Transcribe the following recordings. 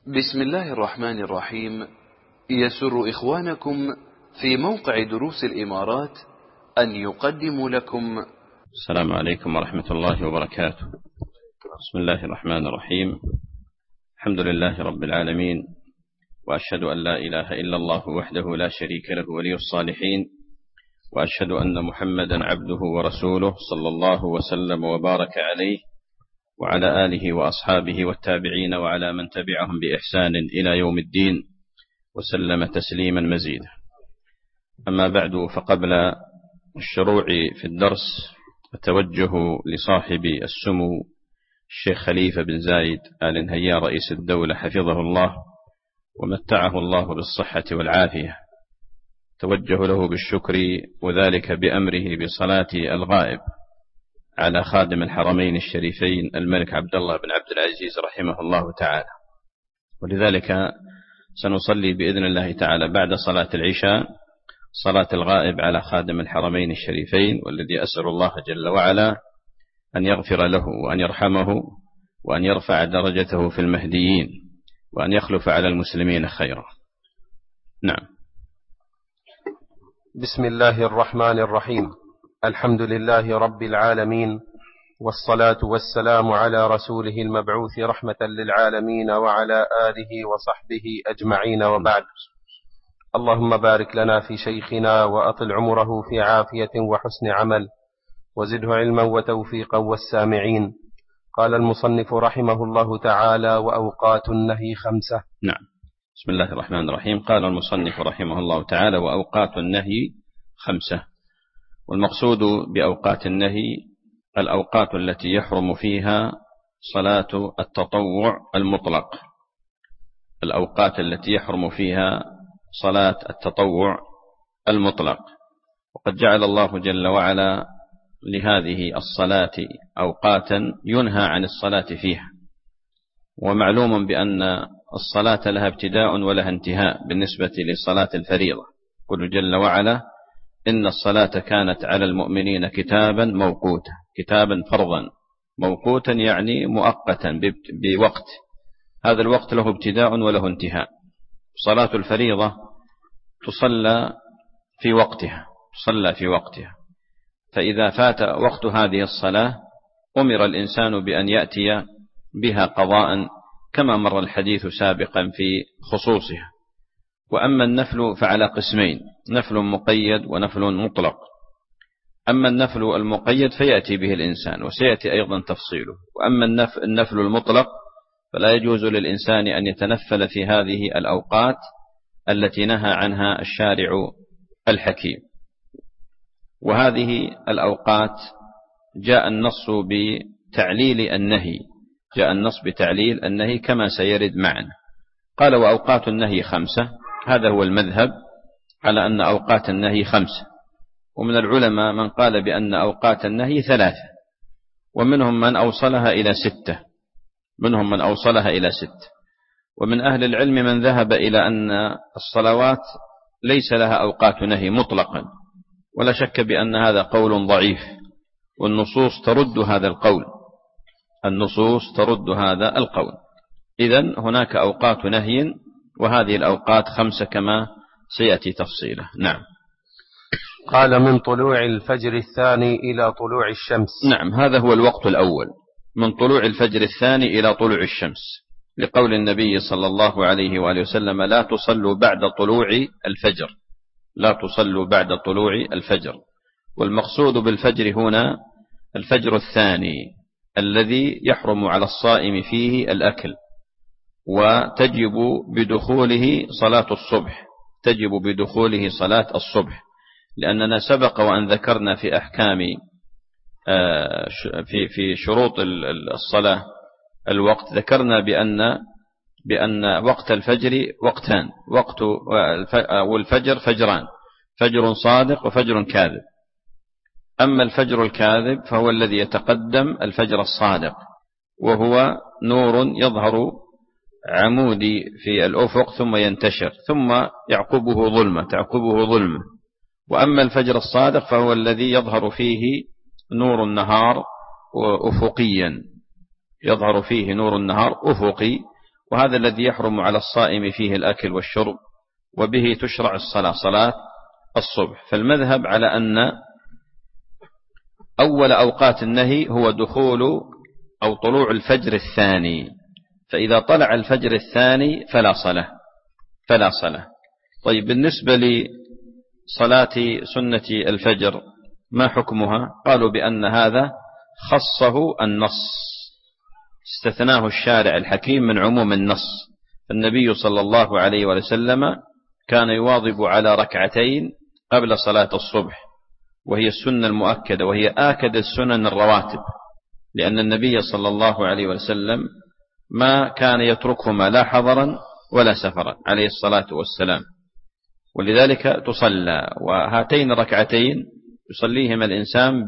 بسم الله الرحمن الرحيم. يسر إخوانكم في موقع دروس الإمارات أن يقدموا لكم. السلام عليكم ورحمة الله وبركاته. بسم الله الرحمن الرحيم. الحمد لله رب العالمين، وأشهد أن لا إله إلا الله وحده لا شريك له ولي الصالحين، وأشهد أن محمدا عبده ورسوله صلى الله وسلم وبارك عليه وعلى آله وأصحابه والتابعين وعلى من تبعهم بإحسان إلى يوم الدين، وسلم تسليما مزيدا. أما بعد، فقبل الشروع في الدرس التوجه لصاحب السمو الشيخ خليفة بن زايد آل نهيان رئيس الدولة حفظه الله ومتعه الله بالصحة والعافية، توجه له بالشكر، وذلك بأمره بصلاة الغائب على خادم الحرمين الشريفين الملك عبد الله بن عبد العزيز رحمه الله تعالى. ولذلك سنصلي بإذن الله تعالى بعد صلاة العشاء صلاة الغائب على خادم الحرمين الشريفين، والذي أسأل الله جل وعلا أن يغفر له وأن يرحمه وأن يرفع درجته في المهديين وأن يخلف على المسلمين خيرا. نعم. بسم الله الرحمن الرحيم. الحمد لله رب العالمين، والصلاة والسلام على رسوله المبعوث رحمة للعالمين وعلى آله وصحبه أجمعين، وبعد. اللهم بارك لنا في شيخنا وأطل عمره في عافية وحسن عمل، وزده علما وتوفيقا والسامعين. قال المصنف رحمه الله تعالى: وأوقات النهي 5. نعم. بسم الله الرحمن الرحيم. قال المصنف رحمه الله تعالى: وأوقات النهي 5. والمقصود بأوقات النهي الأوقات التي يحرم فيها صلاة التطوع المطلق، الأوقات التي يحرم فيها صلاة التطوع المطلق. وقد جعل الله جل وعلا لهذه الصلاة أوقاتا ينهى عن الصلاة فيها، ومعلوم بأن الصلاة لها ابتداء ولها انتهاء بالنسبة لصلاة الفريضة. قل جل وعلا: إن الصلاة كانت على المؤمنين كتابا موقوتا، كتابا فرضا، موقوتا يعني مؤقتا بوقت، هذا الوقت له ابتداء وله انتهاء. صلاة الفريضة تصلى في وقتها، فإذا فات وقت هذه الصلاة أمر الإنسان بأن يأتي بها قضاء، كما مر الحديث سابقا في خصوصها. وأما النفل فعلى قسمين: نفل مقيد ونفل مطلق. أما النفل المقيد فيأتي به الإنسان وسيأتي أيضا تفصيله، وأما النفل المطلق فلا يجوز للإنسان أن يتنفل في هذه الأوقات التي نهى عنها الشارع الحكيم. وهذه الأوقات جاء النص بتعليل النهي كما سيرد معنا. قال: وأوقات النهي 5. هذا هو المذهب على أن أوقات النهي 5. ومن العلماء من قال بأن أوقات النهي 3، ومنهم من أوصلها إلى 6. ومن أهل العلم من ذهب إلى أن الصلوات ليس لها أوقات نهي مطلقا، ولا شك بأن هذا قول ضعيف، والنصوص ترد هذا القول. إذن هناك أوقات نهي، وهذه الأوقات 5 كما سيأتي تفصيله. نعم. قال: من طلوع الفجر الثاني إلى طلوع الشمس. نعم، هذا هو الوقت الأول، من طلوع الفجر الثاني إلى طلوع الشمس، لقول النبي صلى الله عليه وآله وسلم: لا تصلوا بعد طلوع الفجر. والمقصود بالفجر هنا الفجر الثاني الذي يحرم على الصائم فيه الأكل، وتجب بدخوله صلاة الصبح، لأننا سبق وأن ذكرنا في أحكام في شروط الصلاة الوقت، ذكرنا بأن وقت الفجر وقتان، والفجر فجران: فجر صادق وفجر كاذب. أما الفجر الكاذب فهو الذي يتقدم الفجر الصادق، وهو نور يظهر عمودي في الأفق ثم ينتشر، ثم تعقبه ظلمة. وأما الفجر الصادق فهو الذي يظهر فيه نور النهار أفقي، وهذا الذي يحرم على الصائم فيه الأكل والشرب، وبه تشرع الصلاة، صلاة الصبح. فالمذهب على أن أول أوقات النهي هو دخول أو طلوع الفجر الثاني، فإذا طلع الفجر الثاني فلا صلاة. طيب، بالنسبة لصلاة سنة الفجر ما حكمها؟ قالوا بأن هذا خصه النص، استثناه الشارع الحكيم من عموم النص. النبي صلى الله عليه وسلم كان يواظب على ركعتين قبل صلاة الصبح، وهي السنة المؤكدة، وهي آكد السنن الرواتب، لأن النبي صلى الله عليه وسلم ما كان يتركهما لا حضرا ولا سفرا عليه الصلاة والسلام، ولذلك تصلى. وهاتين الركعتين يصليهما الإنسان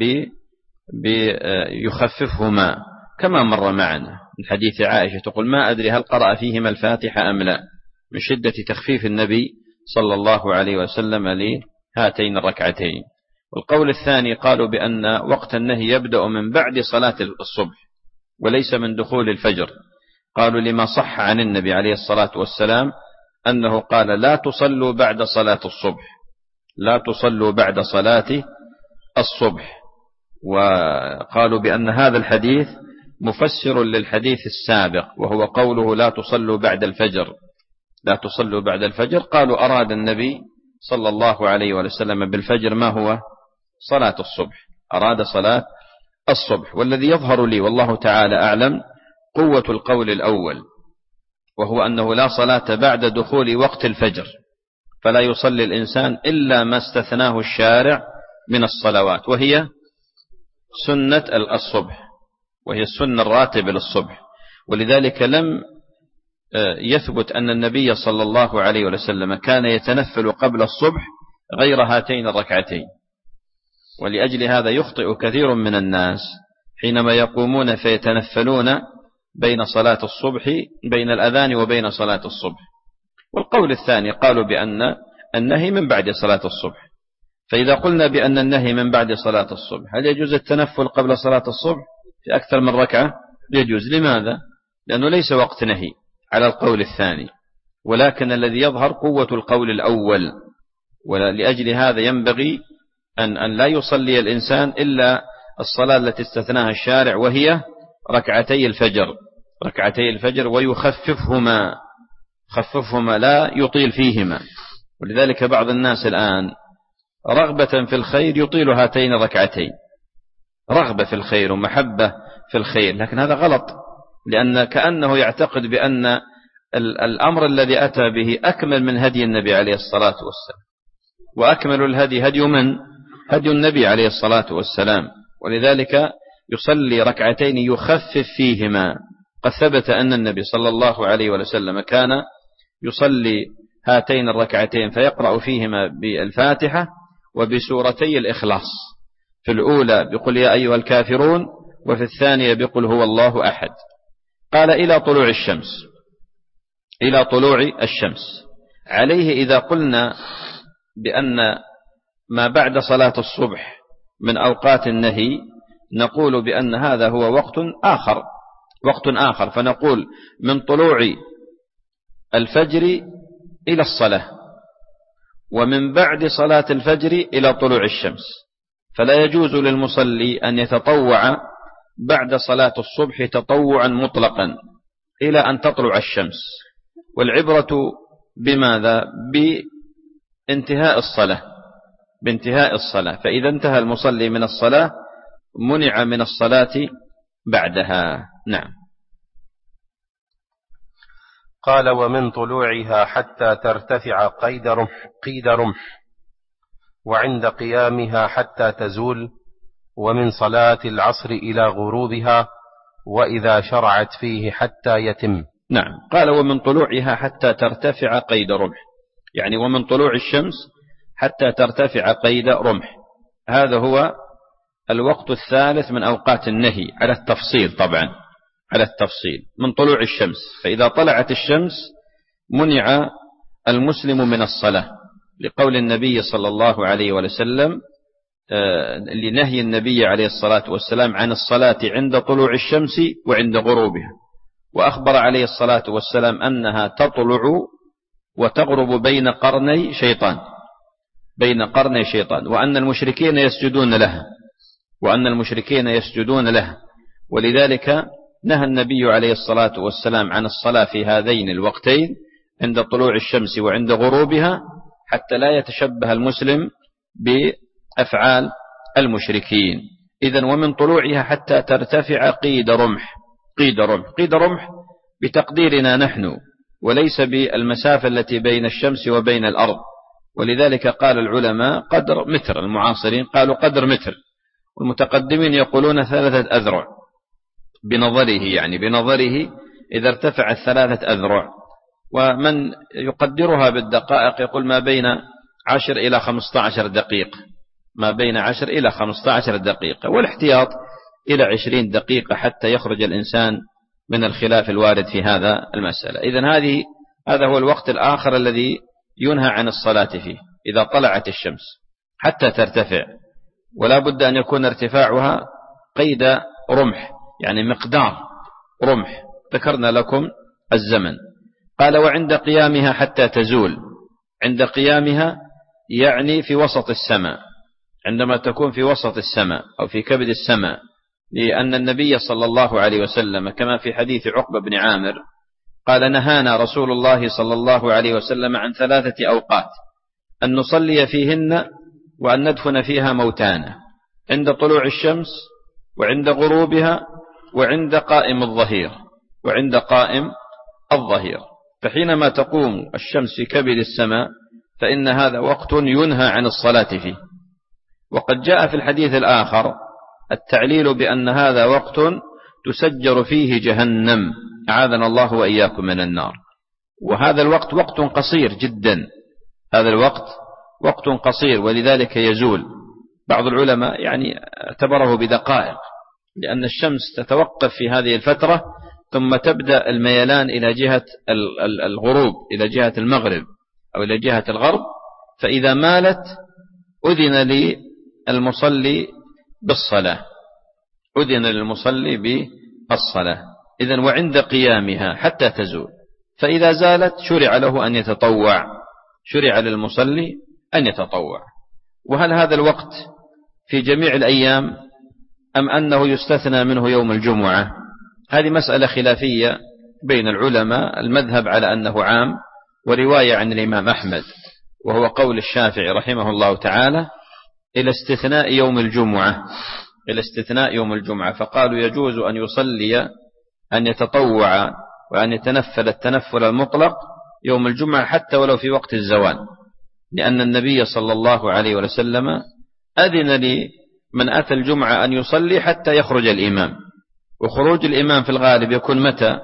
يخففهما كما مر معنا من حديث عائشة تقول: ما أدري هل قرأ فيهما الفاتحة أم لا، من شدة تخفيف النبي صلى الله عليه وسلم لهاتين الركعتين. والقول الثاني قالوا بأن وقت النهي يبدأ من بعد صلاة الصبح وليس من دخول الفجر. قالوا لما صح عن النبي عليه الصلاة والسلام أنه قال: لا تصلوا بعد صلاة الصبح، لا تصلوا بعد صلاة الصبح. وقالوا بأن هذا الحديث مفسر للحديث السابق، وهو قوله: لا تصلوا بعد الفجر، لا تصلوا بعد الفجر. قالوا أراد النبي صلى الله عليه وسلم بالفجر ما هو؟ صلاة الصبح، أراد صلاة الصبح. والذي يظهر لي والله تعالى أعلم قوة القول الأول، وهو أنه لا صلاة بعد دخول وقت الفجر، فلا يصلي الإنسان إلا ما استثناه الشارع من الصلوات، وهي سنة الصبح، وهي السنة الراتبة للصبح. ولذلك لم يثبت أن النبي صلى الله عليه وسلم كان يتنفل قبل الصبح غير هاتين الركعتين. ولأجل هذا يخطئ كثير من الناس حينما يقومون فيتنفلون بين صلاة الصبح، بين الأذان وبين صلاة الصبح. والقول الثاني قالوا بأن النهي من بعد صلاة الصبح، فإذا قلنا بأن النهي من بعد صلاة الصبح، هل يجوز التنفل قبل صلاة الصبح في أكثر من ركعة؟ يجوز. لماذا؟ لأنه ليس وقت نهي على القول الثاني، ولكن الذي يظهر قوة القول الأول. ولأجل هذا ينبغي أن لا يصلي الإنسان إلا الصلاة التي استثناها الشارع، وهي ركعتي الفجر، ويخففهما، لا يطيل فيهما. ولذلك بعض الناس الآن رغبة في الخير يطيل هاتين الركعتين، رغبة في الخير ومحبة في الخير، لكن هذا غلط، لأن كأنه يعتقد بأن الأمر الذي أتى به أكمل من هدي النبي عليه الصلاة والسلام، وأكمل الهدي هدي النبي عليه الصلاة والسلام. ولذلك يصلي ركعتين يخفف فيهما. قد ثبت أن النبي صلى الله عليه وسلم كان يصلي هاتين الركعتين فيقرأ فيهما بالفاتحة وبسورتي الإخلاص، في الأولى بقل يا أيها الكافرون، وفي الثانية بقل هو الله أحد. قال إلى طلوع الشمس. عليه إذا قلنا بأن ما بعد صلاة الصبح من أوقات النهي، نقول بأن هذا هو وقت آخر، فنقول من طلوع الفجر إلى الصلاة، ومن بعد صلاة الفجر إلى طلوع الشمس. فلا يجوز للمصلي أن يتطوع بعد صلاة الصبح تطوعا مطلقا إلى أن تطلع الشمس. والعبرة بماذا؟ بانتهاء الصلاة. فإذا انتهى المصلي من الصلاة منع من الصلاة بعدها. نعم. قال: ومن طلوعها حتى ترتفع قيد رمح، وعند قيامها حتى تزول، ومن صلاة العصر إلى غروبها، وإذا شرعت فيه حتى يتم. نعم. قال: ومن طلوعها حتى ترتفع قيد رمح، يعني ومن طلوع الشمس حتى ترتفع قيد رمح. هذا هو الوقت الثالث من أوقات النهي على التفصيل، طبعا على التفصيل، من طلوع الشمس. فإذا طلعت الشمس منع المسلم من الصلاة، لقول النبي صلى الله عليه وسلم، لنهي النبي عليه الصلاة والسلام عن الصلاة عند طلوع الشمس وعند غروبها. وأخبر عليه الصلاة والسلام أنها تطلع وتغرب بين قرني شيطان وأن المشركين يسجدون لها ولذلك نهى النبي عليه الصلاة والسلام عن الصلاة في هذين الوقتين عند طلوع الشمس وعند غروبها حتى لا يتشبه المسلم بأفعال المشركين. إذن ومن طلوعها حتى ترتفع قيد رمح بتقديرنا نحن وليس بالمسافة التي بين الشمس وبين الأرض، ولذلك قال العلماء قدر متر، المعاصرين قالوا قدر متر، والمتقدمين يقولون 3 أذرع بنظره إذا ارتفعت 3 أذرع، ومن يقدرها بالدقائق يقول ما بين 10 إلى 15 دقيقة، والاحتياط إلى 20 دقيقة حتى يخرج الإنسان من الخلاف الوارد في هذا المسألة. إذن هذا هو الوقت الآخر الذي ينهى عن الصلاة فيه إذا طلعت الشمس حتى ترتفع، ولا بد أن يكون ارتفاعها قيد رمح، يعني مقدار رمح، ذكرنا لكم الزمن. قال وعند قيامها حتى تزول، عند قيامها يعني في وسط السماء، عندما تكون في وسط السماء أو في كبد السماء، لأن النبي صلى الله عليه وسلم كما في حديث عقبة بن عامر قال نهانا رسول الله صلى الله عليه وسلم عن 3 أوقات أن نصلي فيهن وأن ندفن فيها موتانا، عند طلوع الشمس وعند غروبها وعند قائم الظهير. فحينما تقوم الشمس في كبد السماء فإن هذا وقت ينهى عن الصلاة فيه. وقد جاء في الحديث الآخر التعليل بأن هذا وقت تسجر فيه جهنم، أعاذنا الله وإياكم من النار. وهذا الوقت وقت قصير جدا، ولذلك يزول. بعض العلماء اعتبره بدقائق، لأن الشمس تتوقف في هذه الفترة ثم تبدأ الميلان إلى جهة الغروب، إلى جهة المغرب أو إلى جهة الغرب، فإذا مالت أذن للمصلي بالصلاة. إذن وعند قيامها حتى تزول، فإذا زالت شرع للمصلي أن يتطوع. وهل هذا الوقت في جميع الأيام أم أنه يستثنى منه يوم الجمعة؟ هذه مسألة خلافية بين العلماء، المذهب على أنه عام، ورواية عن الإمام أحمد وهو قول الشافعي رحمه الله تعالى إلى استثناء يوم الجمعة، فقالوا يجوز أن يصلي أن يتطوع وأن يتنفل التنفل المطلق يوم الجمعة حتى ولو في وقت الزوال، لأن النبي صلى الله عليه وسلم أذن لمن أتى الجمعة أن يصلي حتى يخرج الإمام، وخروج الإمام في الغالب يكون متى؟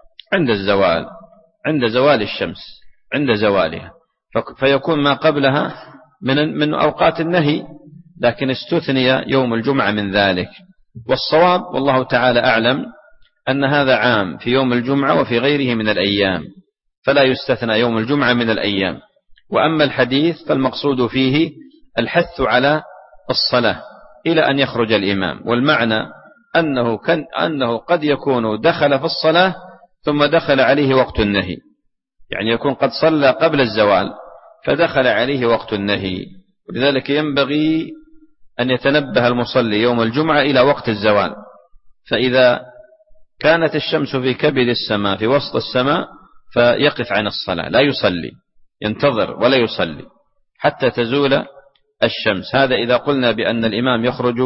عند زوال الشمس، عند زوالها، فيكون ما قبلها من أوقات النهي، لكن استثني يوم الجمعة من ذلك. والصواب والله تعالى أعلم أن هذا عام في يوم الجمعة وفي غيره من الأيام، فلا يستثنى يوم الجمعة من الأيام. وأما الحديث فالمقصود فيه الحث على الصلاة إلى أن يخرج الإمام، والمعنى أنه قد يكون دخل في الصلاة ثم دخل عليه وقت النهي، يعني يكون قد صلى قبل الزوال فدخل عليه وقت النهي. ولذلك ينبغي أن يتنبه المصلي يوم الجمعة إلى وقت الزوال، فإذا كانت الشمس في كبد السماء في وسط السماء فيقف عن الصلاة، لا يصلي، ينتظر ولا يصلي حتى تزول الشمس. هذا إذا قلنا بأن الإمام يخرج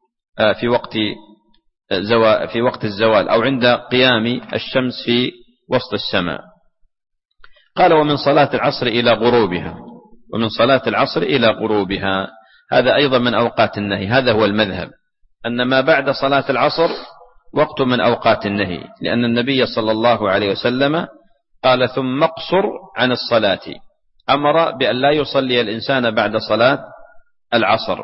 في وقت الزوال أو عند قيام الشمس في وسط السماء. قال ومن صلاة العصر إلى غروبها، هذا أيضا من أوقات النهي. هذا هو المذهب، أن ما بعد صلاة العصر وقت من أوقات النهي، لأن النبي صلى الله عليه وسلم قال ثم اقصر عن الصلاة، أمر بأن لا يصلي الإنسان بعد صلاة العصر.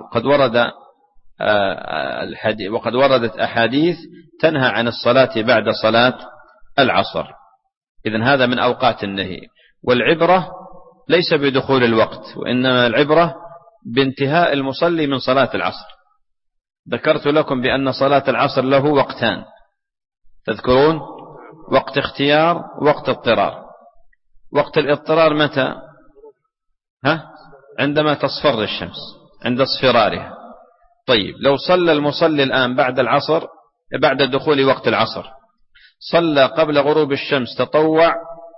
وقد وردت أحاديث تنهى عن الصلاة بعد صلاة العصر. إذن هذا من أوقات النهي. والعبرة ليس بدخول الوقت، وإنما العبرة بانتهاء المصلي من صلاة العصر. ذكرت لكم بأن صلاة العصر له وقتان، تذكرون؟ وقت اختيار، وقت اضطرار. وقت الاضطرار متى؟ عندما تصفر الشمس، عند اصفرارها. طيب لو صلى المصلي الآن بعد العصر، بعد دخول وقت العصر، صلى قبل غروب الشمس تطوع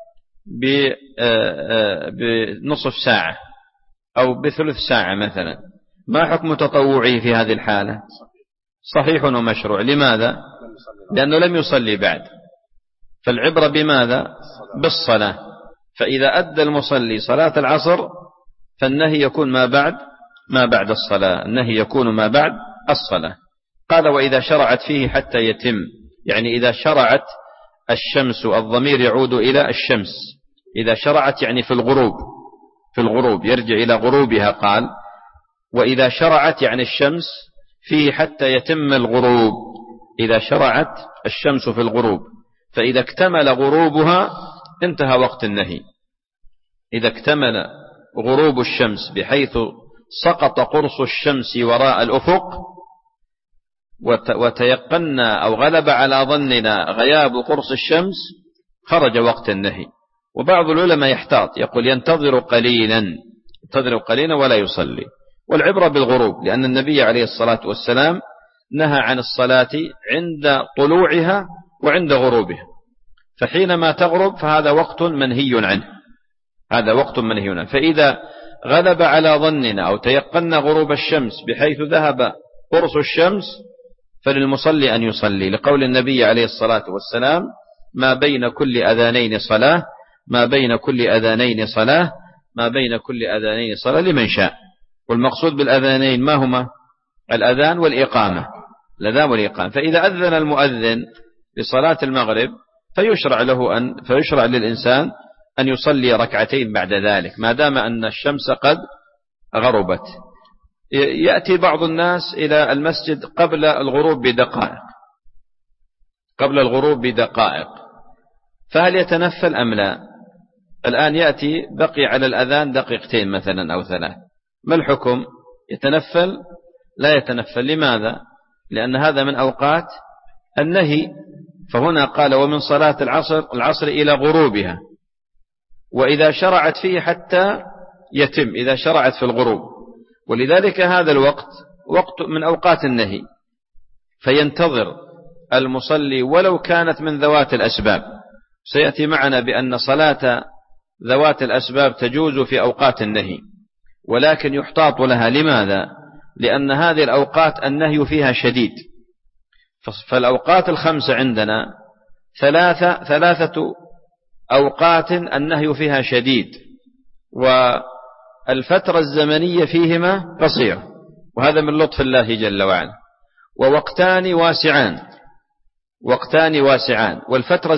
بنصف ساعة أو بثلث ساعة مثلا، ما حكم تطوعه في هذه الحالة؟ صحيح ومشروع. لماذا؟ لأنه لم يصلي بعد. فالعبرة بماذا؟ بالصلاة. فإذا أدى المصلي صلاة العصر فالنهي يكون ما بعد الصلاة، النهي يكون ما بعد الصلاة. قال وإذا شرعت فيه حتى يتم، يعني إذا شرعت الشمس، الضمير يعود إلى الشمس، إذا شرعت يعني في الغروب يرجع إلى غروبها. قال وإذا شرعت يعني الشمس فيه حتى يتم الغروب، إذا شرعت الشمس في الغروب، فإذا اكتمل غروبها انتهى وقت النهي. إذا اكتمل غروب الشمس بحيث سقط قرص الشمس وراء الأفق وتيقنا أو غلب على ظننا غياب قرص الشمس، خرج وقت النهي. وبعض العلماء يحتاط يقول ينتظر قليلا ولا يصلي. والعبرة بالغروب، لأن النبي عليه الصلاة والسلام نهى عن الصلاة عند طلوعها وعند غروبها، فحينما تغرب فهذا وقت منهي عنه، فإذا غلب على ظننا أو تيقنا غروب الشمس بحيث ذهب قرص الشمس فللمصلي أن يصلي، لقول النبي عليه الصلاة والسلام ما بين كل أذانين صلاة لمن شاء. والمقصود بالأذانين ما هما؟ الأذان والإقامة، فإذا أذن المؤذن لصلاة المغرب فيشرع للإنسان أن يصلي ركعتين بعد ذلك ما دام أن الشمس قد غربت. يأتي بعض الناس إلى المسجد قبل الغروب بدقائق، فهل يتنفل أم لا؟ الآن يأتي بقي على الأذان دقيقتين مثلا أو 3، ما الحكم؟ يتنفل؟ لا يتنفل. لماذا؟ لأن هذا من أوقات النهي. فهنا قال ومن صلاة العصر إلى غروبها، وإذا شرعت فيه حتى يتم، إذا شرعت في الغروب، ولذلك هذا الوقت وقت من أوقات النهي، فينتظر المصلي ولو كانت من ذوات الأسباب. سيأتي معنا بأن صلاة ذوات الأسباب تجوز في أوقات النهي، ولكن يحتاط لها. لماذا؟ لأن هذه الأوقات النهي فيها شديد. فالأوقات الخمسة عندنا ثلاثة أوقات النهي فيها شديد، والفترة الزمنية فيهما قصيرة، وهذا من لطف الله جل وعلا. ووقتان واسعان، والفترة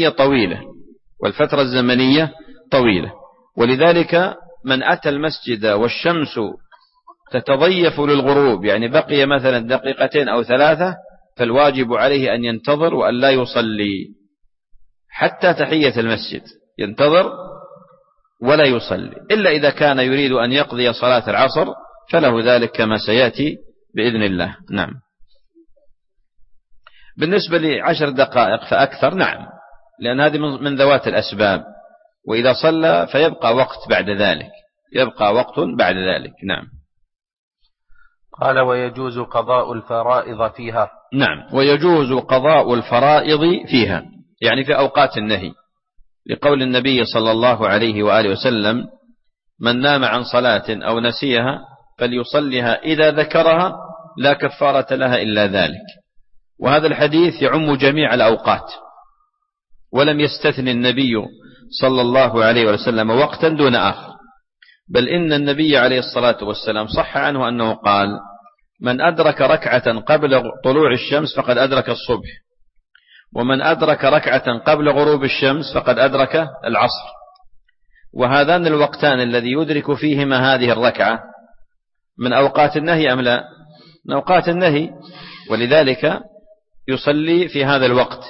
الزمنية طويلة. ولذلك من أتى المسجد والشمس تتضيف للغروب، يعني بقي مثلا دقيقتين أو 3، فالواجب عليه أن ينتظر وأن لا يصلي حتى تحية المسجد، ينتظر ولا يصلي، إلا إذا كان يريد أن يقضي صلاة العصر فله ذلك كما سيأتي بإذن الله. نعم. بالنسبة ل10 دقائق فأكثر، نعم، لأن هذه من ذوات الأسباب، وإذا صلى فيبقى وقت بعد ذلك. نعم. قال ويجوز قضاء الفرائض فيها. نعم، ويجوز قضاء الفرائض فيها، يعني في أوقات النهي، لقول النبي صلى الله عليه وآله وسلم من نام عن صلاة أو نسيها فليصلها إذا ذكرها لا كفارة لها إلا ذلك. وهذا الحديث يعم جميع الأوقات، ولم يستثني النبي صلى الله عليه وسلم وقتا دون آخر، بل إن النبي عليه الصلاة والسلام صح عنه أنه قال من أدرك ركعة قبل طلوع الشمس فقد أدرك الصبح، ومن أدرك ركعة قبل غروب الشمس فقد أدرك العصر. وهذان الوقتان الذي يدرك فيهما هذه الركعة من أوقات النهي أم لا؟ من أوقات النهي، ولذلك يصلي في هذا الوقت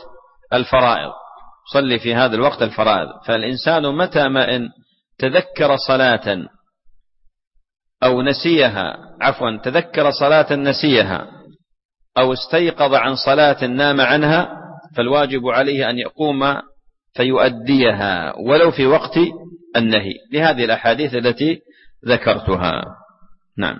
الفرائض. فالإنسان متى ما إن تذكر صلاة نسيها أو استيقظ عن صلاة نام عنها فالواجب عليه أن يقوم فيؤديها ولو في وقت النهي لهذه الأحاديث التي ذكرتها. نعم.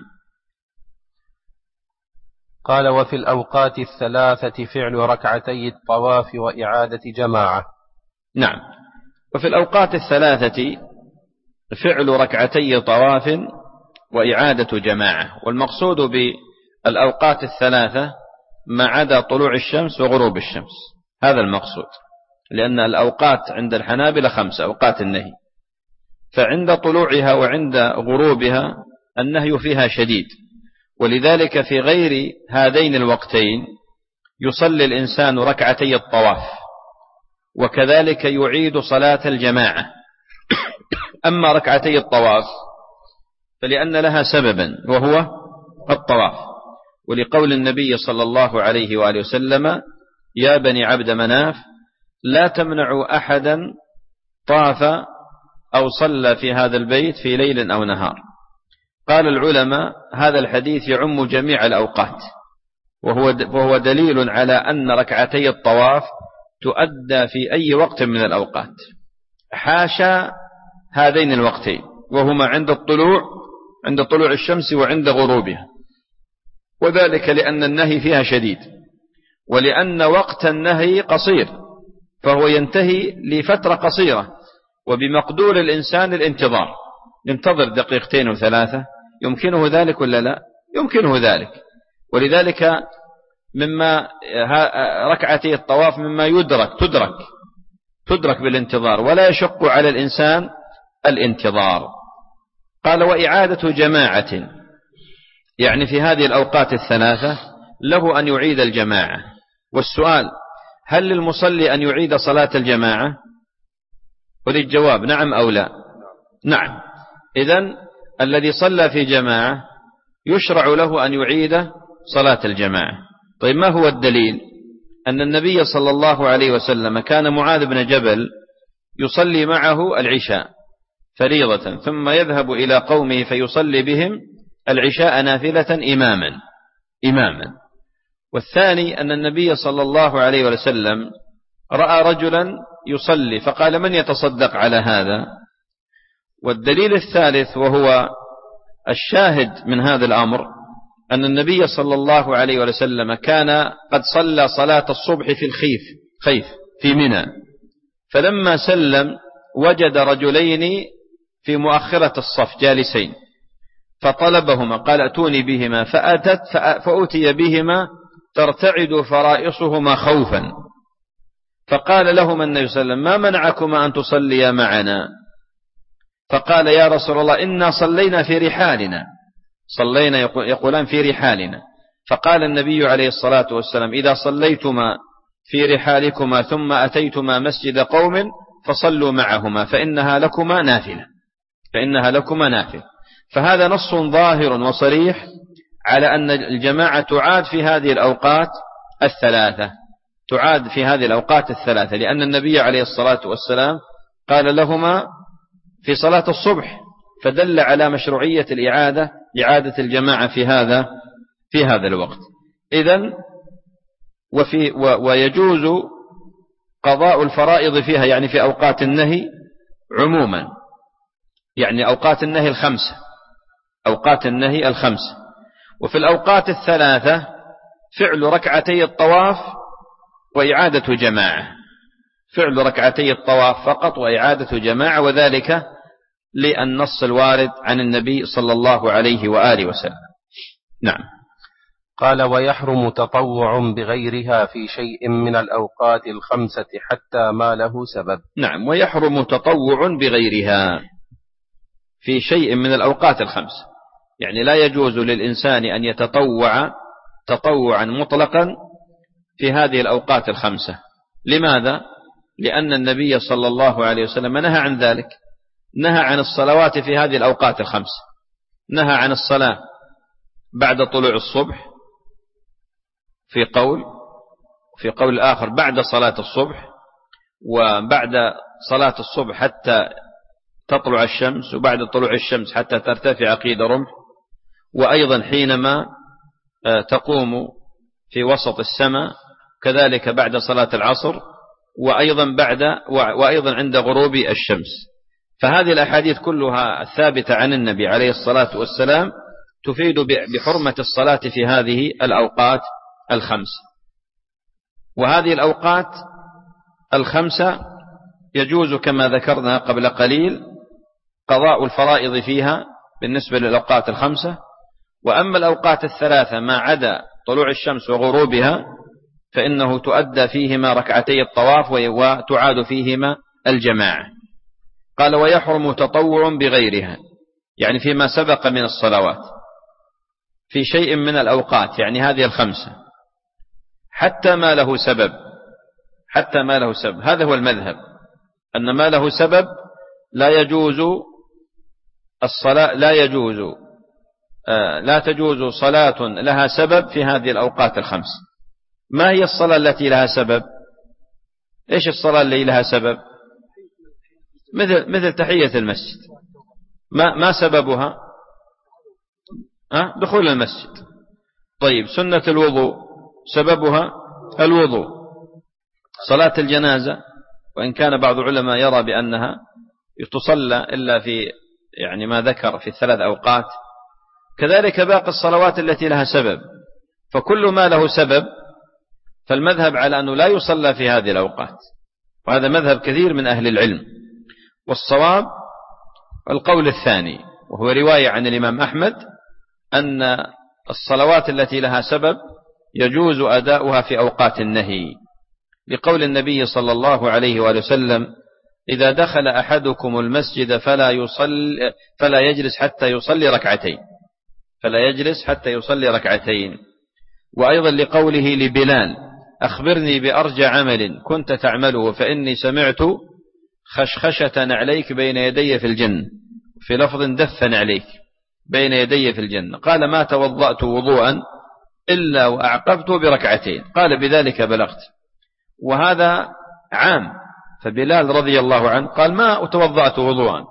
قال: وفي الأوقات الثلاثة فعل ركعتي الطواف وإعادة جماعة. نعم. وفي الأوقات الثلاثة فعل ركعتي طواف وإعادة جماعة، والمقصود بالأوقات الثلاثة ما عدا طلوع الشمس وغروب الشمس، هذا المقصود، لأن الأوقات عند الحنابلة 5 أوقات النهي، فعند طلوعها وعند غروبها النهي فيها شديد، ولذلك في غير هذين الوقتين يصلي الإنسان ركعتي الطواف، وكذلك يعيد صلاة الجماعة. أما ركعتي الطواف فلأن لها سببا وهو الطواف، ولقول النبي صلى الله عليه وآله وسلم: يا بني عبد مناف لا تمنعوا أحدا طاف أو صلى في هذا البيت في ليل أو نهار. قال العلماء: هذا الحديث يعم جميع الأوقات، وهو دليل على أن ركعتي الطواف تؤدى في أي وقت من الأوقات، حاشا هذين الوقتين، وهما عند طلوع الشمس وعند غروبها، وذلك لأن النهي فيها شديد، ولأن وقت النهي قصير، فهو ينتهي لفترة قصيرة، وبمقدور الإنسان الانتظار، ينتظر 2 و3، يمكنه ذلك ولا لا؟ يمكنه ذلك. ولذلك مما ركعتي الطواف مما تدرك بالانتظار، ولا يشق على الإنسان الانتظار. قال: وإعادة جماعة، يعني في هذه الأوقات الثلاثة له أن يعيد الجماعة. والسؤال: هل للمصلي أن يعيد صلاة الجماعة؟ وللجواب نعم أو لا؟ نعم. إذن الذي صلى في جماعة يشرع له أن يعيد صلاة الجماعة. طيب، ما هو الدليل؟ أن النبي صلى الله عليه وسلم كان معاذ بن جبل يصلي معه العشاء فريضة، ثم يذهب إلى قومه فيصلي بهم العشاء نافلة إماما. والثاني أن النبي صلى الله عليه وسلم رأى رجلا يصلي فقال: من يتصدق على هذا؟ والدليل الثالث وهو الشاهد من هذا الأمر أن النبي صلى الله عليه وسلم كان قد صلى صلاة الصبح في الخيف في منى، فلما سلم وجد رجلين في مؤخرة الصف جالسين، فطلبهما، قال: ائتوني بهما، فأتي بهما ترتعد فرائصهما خوفا، فقال لهما النبي صلى الله عليه وسلم: ما منعكما أن تصليا معنا؟ فقال: يا رسول الله إنا صلينا في رحالنا، يقولان في رحالنا. فقال النبي عليه الصلاة والسلام: إذا صليتما في رحالكما ثم أتيتما مسجد قوم فصلوا معهما فإنها لكما نافلة. فهذا نص ظاهر وصريح على أن الجماعة تعاد في هذه الأوقات الثلاثة، لأن النبي عليه الصلاة والسلام قال لهما في صلاة الصبح، فدل على مشروعية إعادة الجماعة في هذا الوقت. إذن ويجوز قضاء الفرائض فيها، يعني في أوقات النهي عموما، يعني أوقات النهي الخمسة. وفي الأوقات الثلاثة فعل ركعتي الطواف وإعادة جماعة، فعل ركعتي الطواف فقط وإعادة جماعة، وذلك للنص الوارد عن النبي صلى الله عليه وآله وسلم. نعم. قال: ويحرم تطوع بغيرها في شيء من الأوقات الخمسة حتى ما له سبب. نعم، ويحرم تطوع بغيرها في شيء من الأوقات الخمسة، يعني لا يجوز للإنسان أن يتطوع تطوعا مطلقا في هذه الأوقات الخمسة. لماذا؟ لأن النبي صلى الله عليه وسلم نهى عن ذلك، نهى عن الصلوات في هذه الأوقات الخمسة، نهى عن الصلاة بعد طلوع الصبح في قول آخر بعد صلاة الصبح، وبعد صلاة الصبح حتى تطلع الشمس، وبعد طلوع الشمس حتى ترتفع قيد رمح، وأيضا حينما تقوم في وسط السماء كذلك بعد صلاة العصر، وأيضا عند غروب الشمس. فهذه الأحاديث كلها الثابتة عن النبي عليه الصلاة والسلام تفيد بحرمة الصلاة في هذه الأوقات الخمس. وهذه الأوقات الخمسة يجوز كما ذكرنا قبل قليل قضاء الفرائض فيها بالنسبة للأوقات الخمسة. وأما الأوقات الثلاثة ما عدا طلوع الشمس وغروبها فإنه تؤدى فيهما ركعتي الطواف وتعاد فيهما الجماعة. قال ويحرم تطوع بغيرها، يعني فيما سبق من الصلوات في شيء من الأوقات، يعني هذه الخمسة، حتى ما له سبب. هذا هو المذهب، أن ما له سبب لا يجوز الصلاة، لا تجوز صلاة لها سبب في هذه الأوقات الخمس. ما هي الصلاة التي لها سبب؟ إيش الصلاة اللي لها سبب؟ مثل تحية المسجد، ما سببها؟ دخول المسجد. طيب سنة الوضوء سببها الوضوء. صلاة الجنازة وإن كان بعض العلماء يرى بأنها تصلى إلا في يعني ما ذكر في الثلاث أوقات. كذلك باقي الصلوات التي لها سبب، فكل ما له سبب فالمذهب على أنه لا يصلى في هذه الأوقات، وهذا مذهب كثير من أهل العلم. والصواب القول الثاني، وهو رواية عن الإمام أحمد، أن الصلوات التي لها سبب يجوز أداؤها في أوقات النهي، لقول النبي صلى الله عليه وآله وسلم إذا دخل أحدكم المسجد فلا يجلس حتى يصلي ركعتين. وأيضا لقوله لبلال أخبرني بأرجى عمل كنت تعمله فإني سمعت خشخشة نعليك بين يدي في الجنة، في لفظ دف نعليك بين يدي في الجنة. قال ما توضأت وضوءا إلا وأعقبته بركعتين، قال بذلك بلغت. وهذا عام، فبلال رضي الله عنه قال ما توضأت وضوءا،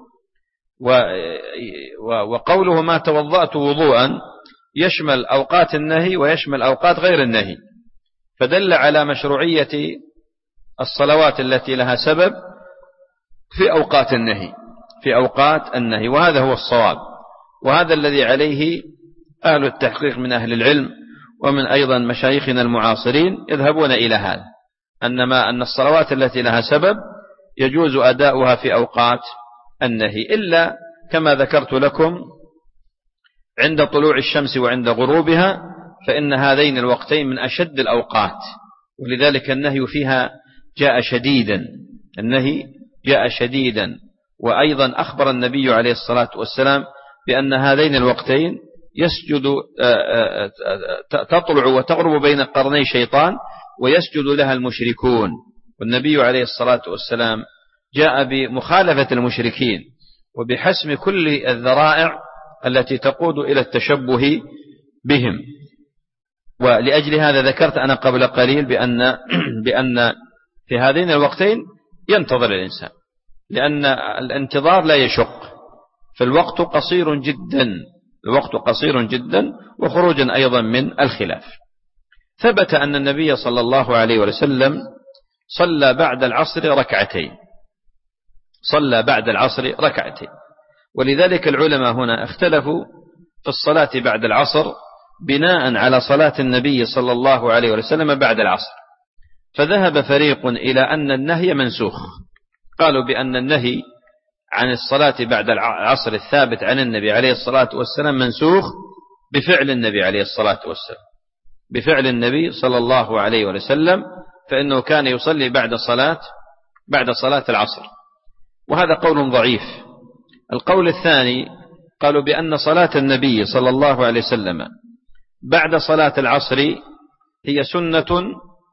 وقوله ما توضأت وضوءا يشمل أوقات النهي ويشمل أوقات غير النهي، فدل على مشروعية الصلوات التي لها سبب في أوقات النهي. وهذا هو الصواب، وهذا الذي عليه أهل التحقيق من أهل العلم ومن أيضا مشايخنا المعاصرين يذهبون إلى هذا، أن الصلوات التي لها سبب يجوز أداؤها في أوقات النهي، إلا كما ذكرت لكم عند طلوع الشمس وعند غروبها، فإن هذين الوقتين من أشد الأوقات، ولذلك النهي فيها جاء شديدا. وأيضا أخبر النبي عليه الصلاة والسلام بأن هذين الوقتين تطلع وتغرب بين قرني شيطان ويسجد لها المشركون، والنبي عليه الصلاة والسلام جاء بمخالفة المشركين وبحسم كل الذرائع التي تقود إلى التشبه بهم. ولأجل هذا ذكرت أنا قبل قليل بأن في هذين الوقتين ينتظر الإنسان، لأن الانتظار لا يشق، فالوقت قصير جدا وخروجا أيضا من الخلاف. ثبت أن النبي صلى الله عليه وسلم صلى بعد العصر ركعتين، ولذلك العلماء هنا اختلفوا في الصلاة بعد العصر بناء على صلاة النبي صلى الله عليه وسلم بعد العصر. فذهب فريق إلى أن النهي منسوخ، قالوا بأن النهي عن الصلاة بعد العصر الثابت عن النبي عليه الصلاة والسلام منسوخ بفعل النبي عليه الصلاة والسلام، بفعل النبي صلى الله عليه وسلم، فإنه كان يصلي بعد صلاة العصر، وهذا قول ضعيف. القول الثاني قالوا بأن صلاة النبي صلى الله عليه وسلم بعد صلاة العصر هي سنة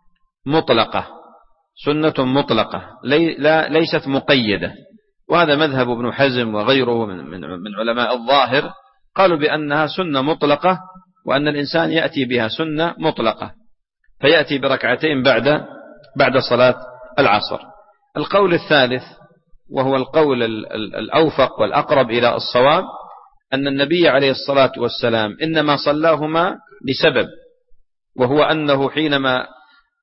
مطلقة ليست مقيدة، وهذا مذهب ابن حزم وغيره من علماء الظاهر، قالوا بأنها سنة مطلقة، وأن الإنسان يأتي بها سنة مطلقة فيأتي بركعتين بعد صلاة العصر. القول الثالث وهو القول الأوفق والأقرب إلى الصواب أن النبي عليه الصلاة والسلام إنما صلاهما لسبب، وهو أنه حينما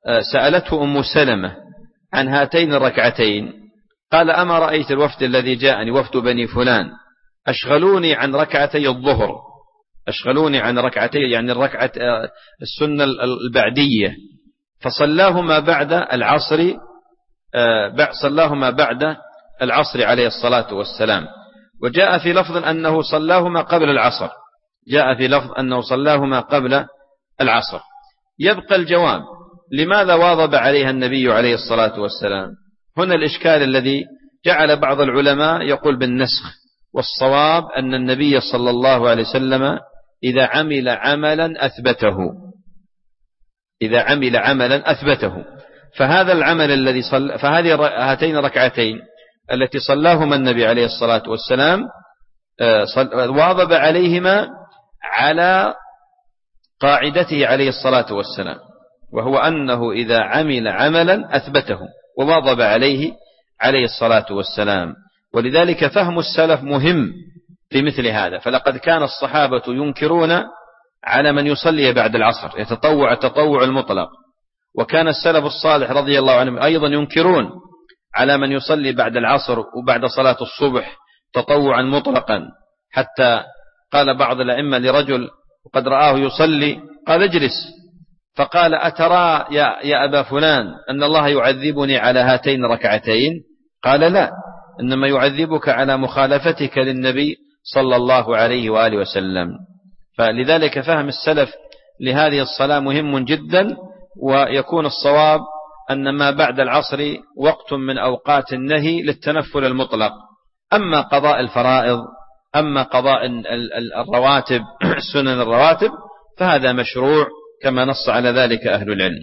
سألته أم سلمة عن هاتين الركعتين قال: أما رأيت الوفد الذي جاءني وفد بني فلان أشغلوني عن ركعتي الظهر، أشغلوني عن ركعتي يعني الركعة السنة البعدية، فصلاهما بعد العصر، صلاهما بعد العصر عليه الصلاة والسلام. وجاء في لفظ أنه صلاهما قبل العصر، جاء في لفظ أنه صلاهما قبل العصر. يبقى الجواب: لماذا واظب عليها النبي عليه الصلاة والسلام؟ هنا الإشكال الذي جعل بعض العلماء يقول بالنسخ، والصواب أن النبي صلى الله عليه وسلم إذا عمل عملا أثبته، إذا عمل عملا أثبته، فهذا العمل الذي فهذه هاتين الركعتين التي صلاهما النبي عليه الصلاة والسلام واظب عليهما على قاعدته عليه الصلاة والسلام، وهو أنه إذا عمل عملا أثبته وواظب عليه الصلاة والسلام. ولذلك فهم السلف مهم في مثل هذا. فلقد كان الصحابة ينكرون على من يصلي بعد العصر، يتطوع التطوع المطلق، وكان السلف الصالح رضي الله عنهم أيضا ينكرون على من يصلي بعد العصر وبعد صلاة الصبح تطوعا مطلقا، حتى قال بعض الأئمة لرجل وقد رآه يصلي قال: اجلس، فقال: أترى يا أبا فلان أن الله يعذبني على هاتين الركعتين؟ قال: لا، إنما يعذبك على مخالفتك للنبي صلى الله عليه وآله وسلم. فلذلك فهم السلف لهذه الصلاة مهم جدا، ويكون الصواب أن ما بعد العصر وقت من أوقات النهي للتنفل المطلق. أما قضاء الفرائض، أما قضاء الرواتب سنن الرواتب، فهذا مشروع كما نص على ذلك أهل العلم.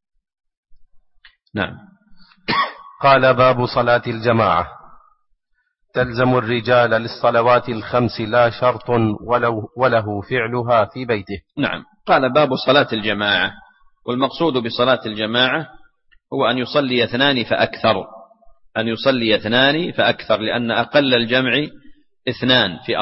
نعم. قال: باب صلاة الجماعة. تلزم الرجال للصلوات الخمس لا شرط وله فعلها في بيته. نعم. قال: باب صلاة الجماعة. والمقصود بصلاة الجماعة هو أن يصلي اثنان فأكثر، أن يصلي اثنان فأكثر، لأن أقل الجمع اثنان في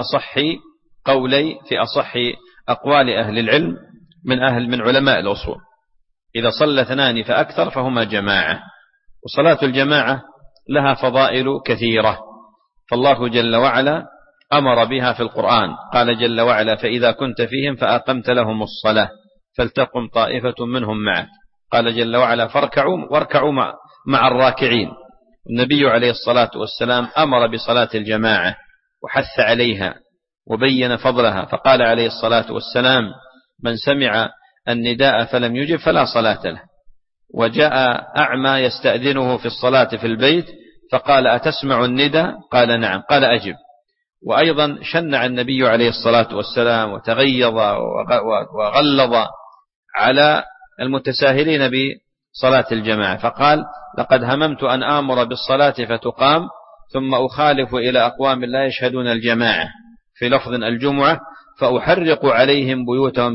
أصح أقوال أهل العلم من علماء الأصول. إذا صلى اثنان فأكثر فهما جماعة. وصلاة الجماعة لها فضائل كثيرة، فالله جل وعلا أمر بها في القرآن، قال جل وعلا: فإذا كنت فيهم فأقمت لهم الصلاة فلتقم طائفة منهم معك. قال جل وعلا: واركعوا مع الراكعين. النبي عليه الصلاة والسلام أمر بصلاة الجماعة وحث عليها وبين فضلها، فقال عليه الصلاة والسلام: من سمع النداء فلم يجب فلا صلاة له. وجاء أعمى يستأذنه في الصلاة في البيت فقال: أتسمع النداء؟ قال: نعم. قال: أجب. وأيضا شنع النبي عليه الصلاة والسلام وتغيظ وغلظ على المتساهلين بصلاة الجماعة، فقال: لقد هممت أن آمر بالصلاة فتقام ثم أخالف إلى أقوام لا يشهدون الجماعة، في لفظ الجمعة، فأحرق عليهم بيوتهم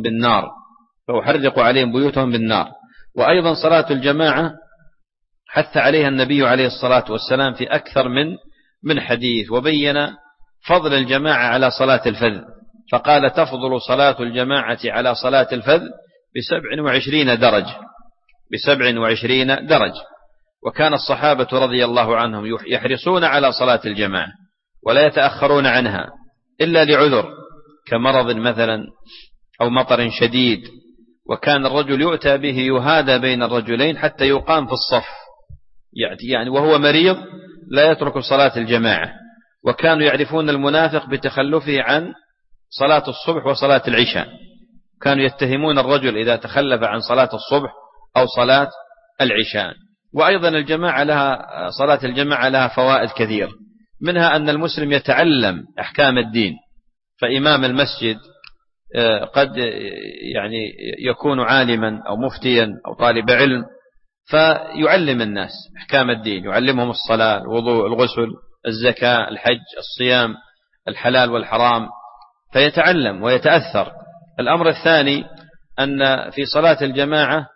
بالنار. وأيضا صلاة الجماعة حث عليها النبي عليه الصلاة والسلام في أكثر من حديث، وبين فضل الجماعة على صلاة الفذ، فقال: تفضل صلاة الجماعة على صلاة الفذ ب27 درجة. وكان الصحابة رضي الله عنهم يحرصون على صلاة الجماعة ولا يتأخرون عنها إلا لعذر كمرض مثلا أو مطر شديد، وكان الرجل يؤتى به يهادى بين الرجلين حتى يقام في الصف، يعني وهو مريض لا يترك صلاة الجماعة. وكانوا يعرفون المنافق بتخلفه عن صلاة الصبح وصلاة العشاء، كانوا يتهمون الرجل إذا تخلف عن صلاة الصبح أو صلاة العشاء. وأيضا صلاة الجماعة لها فوائد كثير، منها أن المسلم يتعلم أحكام الدين، فإمام المسجد قد يعني يكون عالما أو مفتيا أو طالب علم، فيعلم الناس أحكام الدين، يعلمهم الصلاة، الوضوء، الغسل، الزكاة، الحج، الصيام، الحلال والحرام، فيتعلم ويتأثر. الأمر الثاني أن في صلاة الجماعة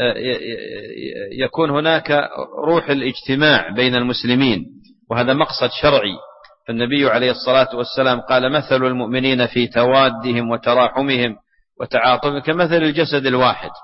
يكون هناك روح الاجتماع بين المسلمين، وهذا مقصد شرعي. فالنبي عليه الصلاة والسلام قال: مثل المؤمنين في توادهم وتراحمهم وتعاطفهم كمثل الجسد الواحد،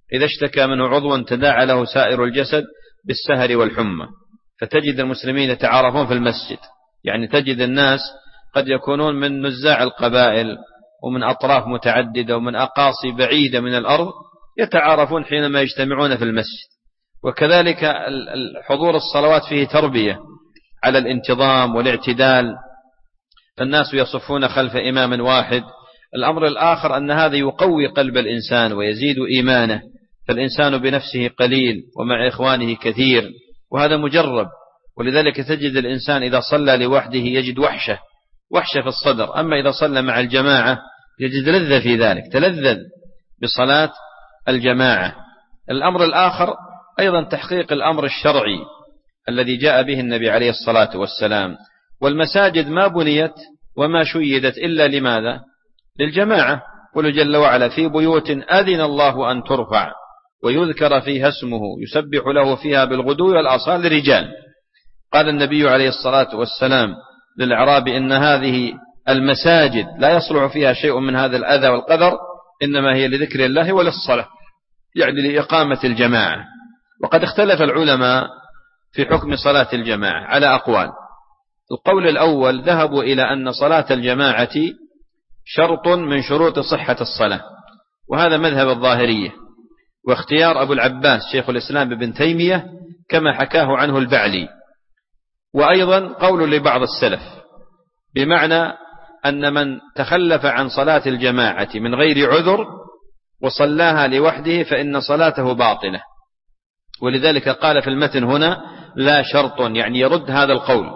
إذا اشتكى منه عضو تداعى له سائر الجسد بالسهر والحمى. فتجد المسلمين يتعارفون في المسجد، يعني تجد الناس قد يكونون من نزاع القبائل ومن أطراف متعددة ومن أقاصي بعيدة من الأرض، يتعارفون حينما يجتمعون في المسجد. وكذلك حضور الصلوات فيه تربية على الانتظام والاعتدال، فالناس يصفون خلف إمام واحد. الأمر الآخر أن هذا يقوي قلب الإنسان ويزيد إيمانه، فالإنسان بنفسه قليل ومع إخوانه كثير، وهذا مجرب. ولذلك تجد الإنسان إذا صلى لوحده يجد وحشة في الصدر، أما إذا صلى مع الجماعة يجد لذة في ذلك، تلذذ بصلاة الجماعة. الأمر الآخر أيضا تحقيق الأمر الشرعي الذي جاء به النبي عليه الصلاة والسلام. والمساجد ما بنيت وما شيدت إلا لماذا؟ للجماعة. قل جل وعلا في بيوت أذن الله أن ترفع ويذكر فيها اسمه يسبح له فيها بالغدو والآصال للرجال. قال النبي عليه الصلاة والسلام للأعرابي إن هذه المساجد لا يصلح فيها شيء من هذا الأذى والقدر، إنما هي لذكر الله وللصلاة، يعني لإقامة الجماعة. وقد اختلف العلماء في حكم صلاة الجماعة على أقوال. القول الأول ذهبوا إلى أن صلاة الجماعة شرط من شروط صحة الصلاة، وهذا مذهب الظاهرية، واختيار أبو العباس شيخ الإسلام ابن تيمية كما حكاه عنه البعلي. وأيضا قول لبعض السلف بمعنى أن من تخلف عن صلاة الجماعة من غير عذر وصلاها لوحده فإن صلاته باطلة. ولذلك قال في المتن هنا لا شرط، يعني يرد هذا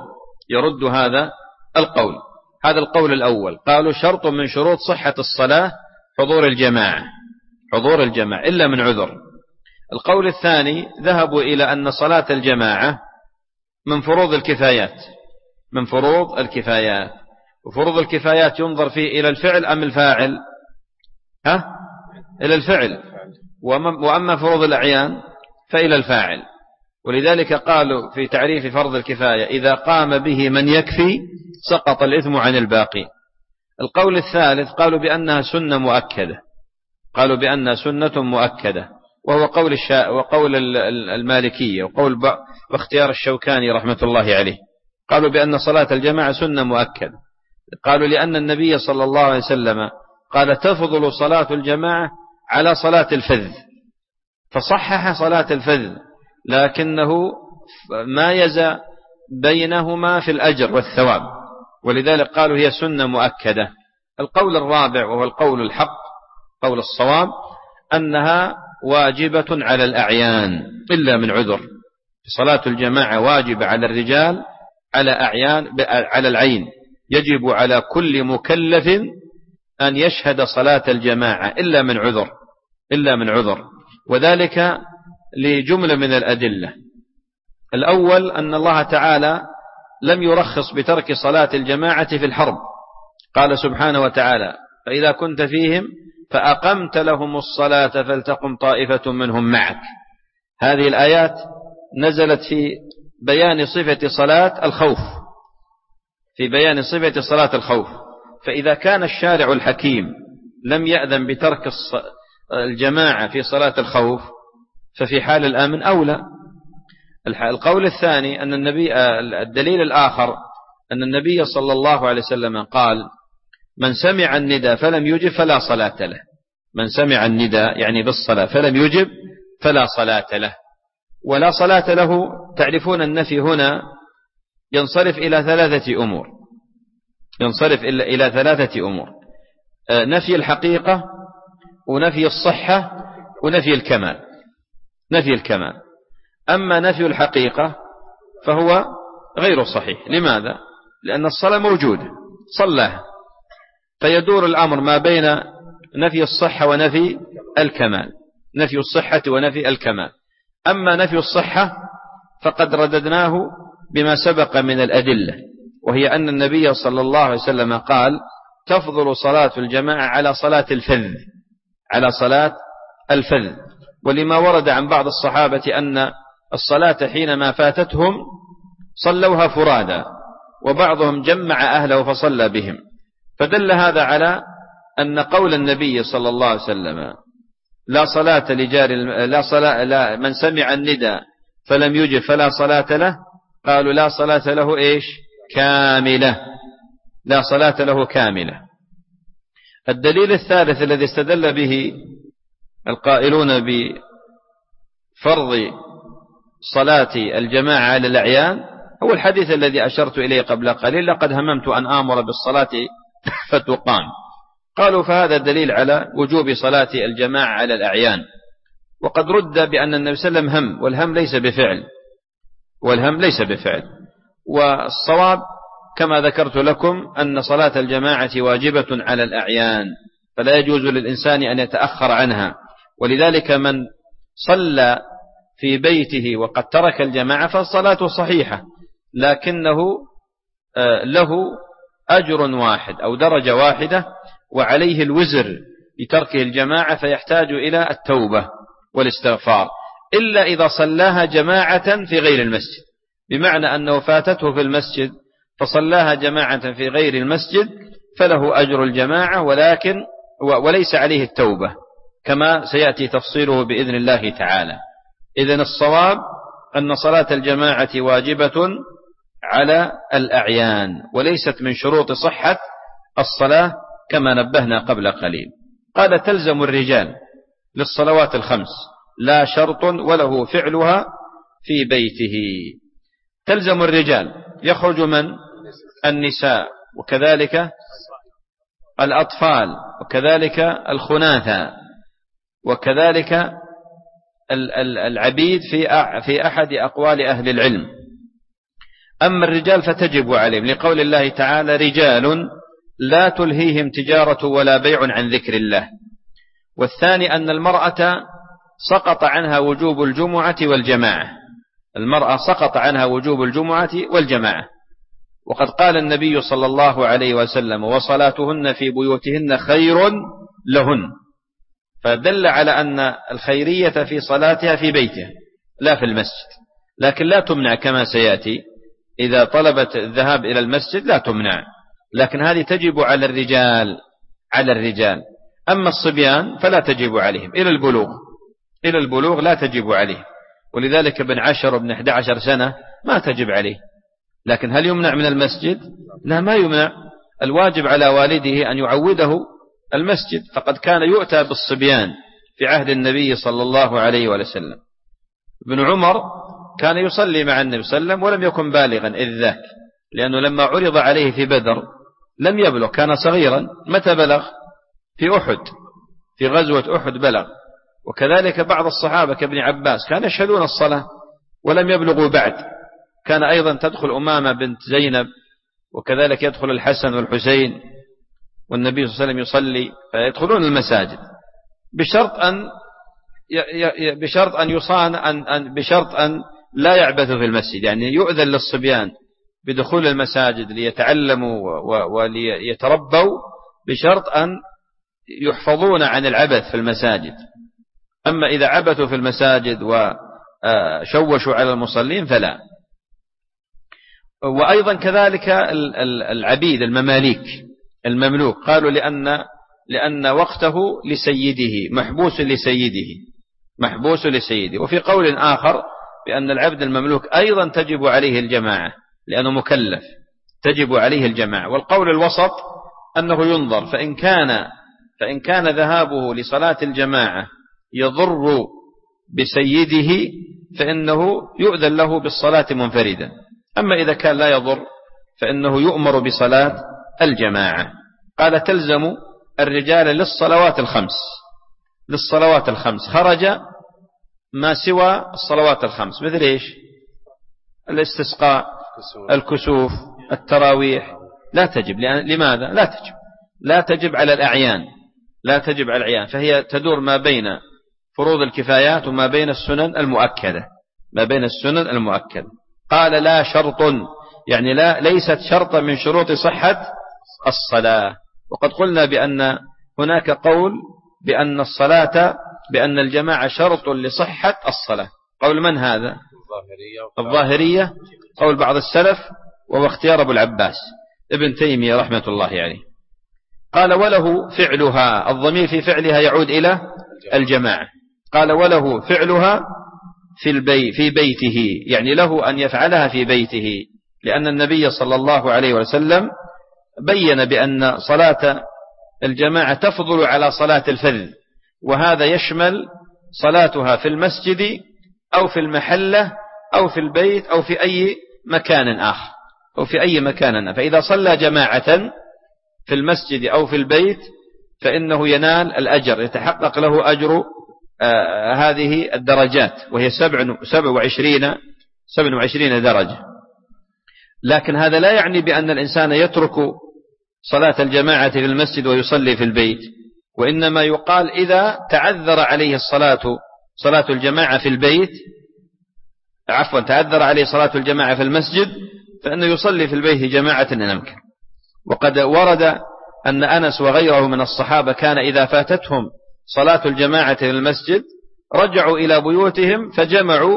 القول. هذا القول الأول، قالوا شرط من شروط صحة الصلاة حضور الجماعة إلا من عذر. القول الثاني ذهبوا إلى أن صلاة الجماعة من فروض الكفايات، وفروض الكفايات ينظر فيه إلى الفعل أم الفاعل؟ إلى الفعل. وأما فروض الأعيان فإلى الفاعل. ولذلك قالوا في تعريف فرض الكفاية إذا قام به من يكفي سقط الإثم عن الباقي. القول الثالث قالوا بأنها سنة مؤكدة، وهو وقول المالكية واختيار الشوكاني رحمة الله عليه. قالوا بأن صلاة الجماعة سنة مؤكدة، قالوا لأن النبي صلى الله عليه وسلم قال تفضل صلاة الجماعة على صلاة الفذ، فصحح صلاة الفذ لكنه مايز بينهما في الأجر والثواب، ولذلك قالوا هي سنة مؤكدة. القول الرابع وهو القول الحق، قول الصواب، أنها واجبة على الأعيان إلا من عذر. صلاة الجماعة واجبة على الرجال على العين، يجب على كل مكلف أن يشهد صلاة الجماعة إلا من عذر. وذلك لجملة من الأدلة. الأول أن الله تعالى لم يرخص بترك صلاة الجماعة في الحرب، قال سبحانه وتعالى فإذا كنت فيهم فأقمت لهم الصلاة فلتقم طائفة منهم معك. هذه الآيات نزلت في بيان صفة صلاة الخوف، فإذا كان الشارع الحكيم لم يأذن بترك الجماعة في صلاة الخوف ففي حال الأمن أولى. القول الثاني أن الدليل الآخر أن النبي صلى الله عليه وسلم قال من سمع النداء فلم يجب فلا صلاة له. من سمع النداء يعني بالصلاة فلم يجب فلا صلاة له. ولا صلاة له تعرفون النفي هنا ينصرف إلى ثلاثة أمور، نفي الحقيقة ونفي الصحة ونفي الكمال. أما نفي الحقيقة فهو غير صحيح. لماذا؟ لأن الصلاة موجودة صلاها، فيدور الأمر ما بين نفي الصحة ونفي الكمال. أما نفي الصحة فقد رددناه بما سبق من الأدلة، وهي أن النبي صلى الله عليه وسلم قال تفضل صلاة الجماعة على صلاة الفذ. ولما ورد عن بعض الصحابة أن الصلاة حينما فاتتهم صلوها فرادا، وبعضهم جمع أهله فصلى بهم، فدل هذا على أن قول النبي صلى الله عليه وسلم لا صلاة لجار لا من سمع النداء فلم يجب فلا صلاة له، قالوا لا صلاة له إيش؟ كاملة، لا صلاة له كاملة. الدليل الثالث الذي استدل به القائلون بفرض صلاة الجماعة على الأعيان هو الحديث الذي أشرت إليه قبل قليل: لقد هممت أن آمر بالصلاة فتقام. قالوا فهذا دليل على وجوب صلاة الجماعة على الأعيان، وقد رد بأن النبي صلى الله عليه وسلم هم، والهم ليس بفعل، والصواب كما ذكرت لكم أن صلاة الجماعة واجبة على الأعيان، فلا يجوز للإنسان أن يتأخر عنها. ولذلك من صلى في بيته وقد ترك الجماعة فالصلاة صحيحة، لكنه له أجر واحد أو درجة واحدة، وعليه الوزر لتركه الجماعة، فيحتاج إلى التوبة والاستغفار، إلا إذا صلاها جماعة في غير المسجد، بمعنى أنه فاتته في المسجد فصلاها جماعة في غير المسجد فله أجر الجماعة، وليس عليه التوبة كما سيأتي تفصيله بإذن الله تعالى. إذن الصواب أن صلاة الجماعة واجبة على الأعيان، وليست من شروط صحة الصلاة كما نبهنا قبل قليل. قال تلزم الرجال للصلوات الخمس لا شرط وله فعلها في بيته. تلزم الرجال يخرج من النساء، وكذلك الأطفال، وكذلك الخناثى، وكذلك العبيد في أحد أقوال أهل العلم. أما الرجال فتجب عليهم لقول الله تعالى: رجال لا تلهيهم تجارة ولا بيع عن ذكر الله. والثاني أن المرأة سقط عنها وجوب الجمعة والجماعة، المرأة سقط عنها وجوب الجمعة والجماعة، وقد قال النبي صلى الله عليه وسلم: وصلاتهن في بيوتهن خير لهن، فدل على أن الخيرية في صلاتها في بيتها لا في المسجد، لكن لا تمنع كما سيأتي، إذا طلبت الذهاب إلى المسجد لا تمنع، لكن هذه تجب على الرجال. أما الصبيان فلا تجب عليهم إلى البلوغ لا تجب عليه، ولذلك ابن 10 وابن 11 سنة ما تجب عليه. لكن هل يمنع من المسجد؟ لا، ما يمنع. الواجب على والده أن يعوده المسجد، فقد كان يؤتى بالصبيان في عهد النبي صلى الله عليه وسلم. ابن عمر كان يصلي مع النبي صلى الله عليه وسلم ولم يكن بالغا إذ ذاك، لأنه لما عرض عليه في بدر لم يبلغ، كان صغيرا. متى بلغ؟ في أحد، في غزوة أحد بلغ. وكذلك بعض الصحابة كابن عباس كانوا يشهدون الصلاة ولم يبلغوا بعد. كان أيضا تدخل أمامة بنت زينب، وكذلك يدخل الحسن والحسين، والنبي صلى الله عليه وسلم يصلي فيدخلون المساجد بشرط أن لا يعبثوا في المسجد، يعني يؤذن للصبيان بدخول المساجد ليتعلموا وليتربوا، بشرط أن يحفظون عن العبث في المساجد. أما إذا عبثوا في المساجد وشوشوا على المصلين فلا. وأيضا كذلك العبيد المملوك قالوا لأن وقته لسيده، محبوس لسيده. وفي قول آخر بأن العبد المملوك أيضا تجب عليه الجماعة لأنه مكلف، تجب عليه الجماعة. والقول الوسط أنه ينظر، فإن كان ذهابه لصلاة الجماعة يضر بسيده فإنه يؤذن له بالصلاة منفردا. أما إذا كان لا يضر فإنه يؤمر بصلاة الجماعة. قال تلزم الرجال للصلوات الخمس، خرج ما سوى الصلوات الخمس، مثل إيش؟ الاستسقاء، الكسوف، التراويح، لا تجب. لماذا؟ لا تجب على الأعيان، فهي تدور ما بين فروض الكفايات وما بين السنن المؤكدة. قال لا شرط، يعني ليست شرطا من شروط صحة الصلاة. وقد قلنا بأن هناك قول بأن الجماعة شرط لصحة الصلاة. قول من هذا؟ الظاهرية، قول بعض السلف، وهو اختيار أبو العباس ابن تيمية رحمة الله عليه. قال وله فعلها، الضمير في فعلها يعود إلى الجماعة. قال وله فعلها في بيته، يعني له أن يفعلها في بيته، لأن النبي صلى الله عليه وسلم بين بأن صلاة الجماعة تفضل على صلاة الفذ، وهذا يشمل صلاتها في المسجد أو في المحلة أو في البيت أو في أي مكان آخر أو في أي مكان. فإذا صلى جماعة في المسجد أو في البيت فإنه ينال الأجر، يتحقق له أجر هذه الدرجات، وهي 27 درجة. لكن هذا لا يعني بأن الإنسان يترك صلاة الجماعة في المسجد ويصلي في البيت، وإنما يقال إذا تعذر عليه صلاة الجماعة في البيت، تعذر عليه صلاة الجماعة في المسجد، فإنه يصلي في البيت جماعة إن أمكن. وقد ورد أن أنس وغيره من الصحابة كان إذا فاتتهم صلاة الجماعة في المسجد رجعوا إلى بيوتهم فجمعوا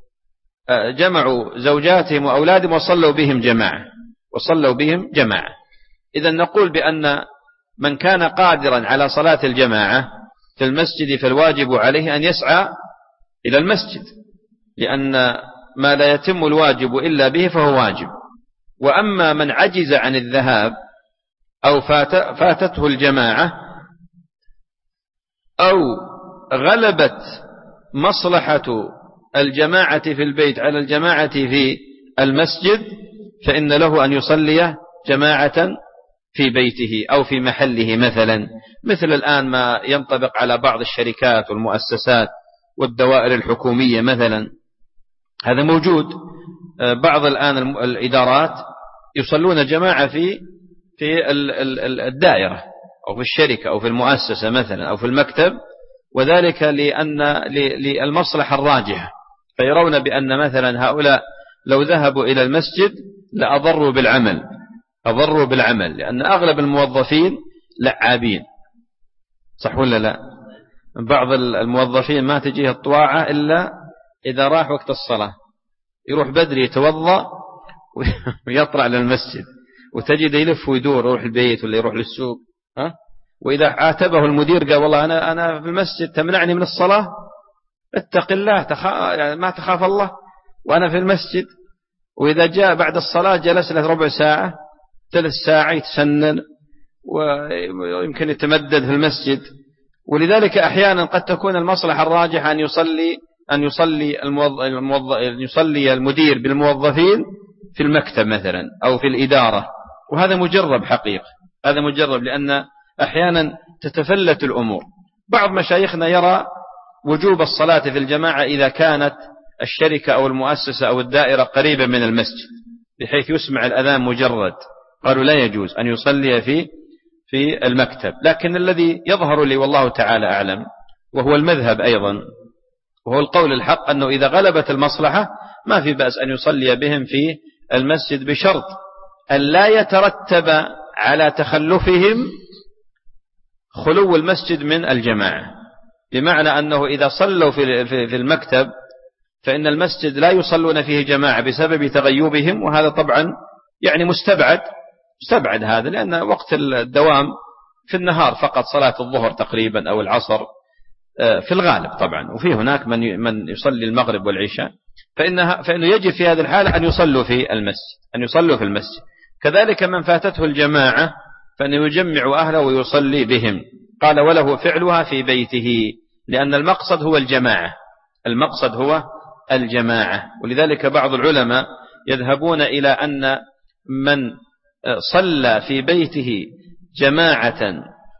زوجاتهم وأولادهم وصلوا بهم جماعة. إذا نقول بأن من كان قادرا على صلاة الجماعة في المسجد فالواجب عليه أن يسعى إلى المسجد، لأن ما لا يتم الواجب إلا به فهو واجب. وأما من عجز عن الذهاب أو فاتته الجماعة أو غلبت مصلحة الجماعة في البيت على الجماعة في المسجد، فإن له أن يصلي جماعة في بيته أو في محله، مثل الآن ما ينطبق على بعض الشركات والمؤسسات والدوائر الحكومية مثلا، هذا موجود. بعض الآن الإدارات يصلون جماعة في الدائرة أو في الشركة أو في المؤسسة مثلا أو في المكتب، وذلك للمصلحة الراجحة، فيرون بأن مثلا هؤلاء لو ذهبوا إلى المسجد لأضروا بالعمل، لأن أغلب الموظفين لعابين، صح ولا لا؟ بعض الموظفين ما تجيه الطواعة إلا إذا راح وقت الصلاة، يروح بدري يتوضأ ويطلع للمسجد، وتجد يلف ويدور، يروح البيت ولا يروح للسوق. وإذا عاتبه المدير قال والله أنا في المسجد تمنعني من الصلاة، اتق الله، يعني ما تخاف الله وأنا في المسجد. وإذا جاء بعد الصلاة جلس له ربع ساعة 3 ساعة يتسنن ويمكن يتمدد في المسجد. ولذلك أحيانا قد تكون المصلحة الراجحة أن يصلي المدير بالموظفين في المكتب مثلا أو في الإدارة، وهذا مجرب حقيقة، هذا مجرب، لأن أحيانا تتفلت الأمور. بعض مشايخنا يرى وجوب الصلاة في الجماعة إذا كانت الشركة أو المؤسسة أو الدائرة قريبة من المسجد بحيث يسمع الأذان مجرد، قالوا لا يجوز أن يصلي في المكتب. لكن الذي يظهر لي والله تعالى أعلم وهو المذهب أيضا، وهو القول الحق، أنه إذا غلبت المصلحة ما في بأس أن يصلي بهم في المسجد، بشرط أن لا يترتب على تخلفهم خلو المسجد من الجماعة، بمعنى أنه إذا صلوا في المكتب فإن المسجد لا يصلون فيه جماعة بسبب تغيبهم، وهذا طبعا يعني مستبعد هذا، لأن وقت الدوام في النهار فقط، صلاة الظهر تقريبا أو العصر في الغالب طبعا، وفي هناك من يصلي المغرب والعشاء، فإنه يجب في هذه الحالة أن يصلوا في المسجد. كذلك من فاتته الجماعة فإنه يجمع أهله ويصلي بهم. قال وله فعلها في بيته، لأن المقصد هو الجماعة. ولذلك بعض العلماء يذهبون إلى أن من صلى في بيته جماعة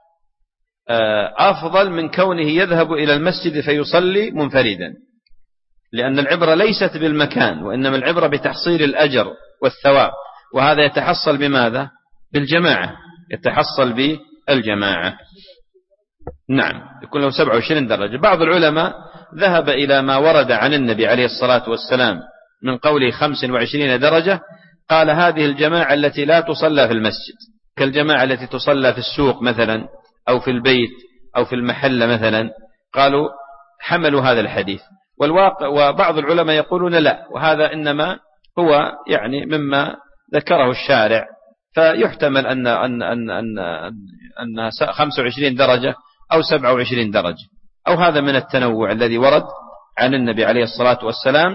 أفضل من كونه يذهب إلى المسجد فيصلي منفردا، لأن العبرة ليست بالمكان، وإنما العبرة بتحصيل الأجر والثواب، وهذا يتحصل بماذا؟ بالجماعة، يتحصل بالجماعة. نعم، يكون له 27 درجة. بعض العلماء ذهب إلى ما ورد عن النبي عليه الصلاة والسلام من قوله 25 درجة، قال هذه الجماعة التي لا تصلى في المسجد، كالجماعة التي تصلى في السوق مثلا أو في البيت أو في المحل مثلا، قالوا حملوا هذا الحديث. وبعض العلماء يقولون لا، وهذا إنما هو يعني مما ذكره الشارع، فيحتمل أن 25 درجة أو 27 درجة. أو هذا من التنوع الذي ورد عن النبي عليه الصلاة والسلام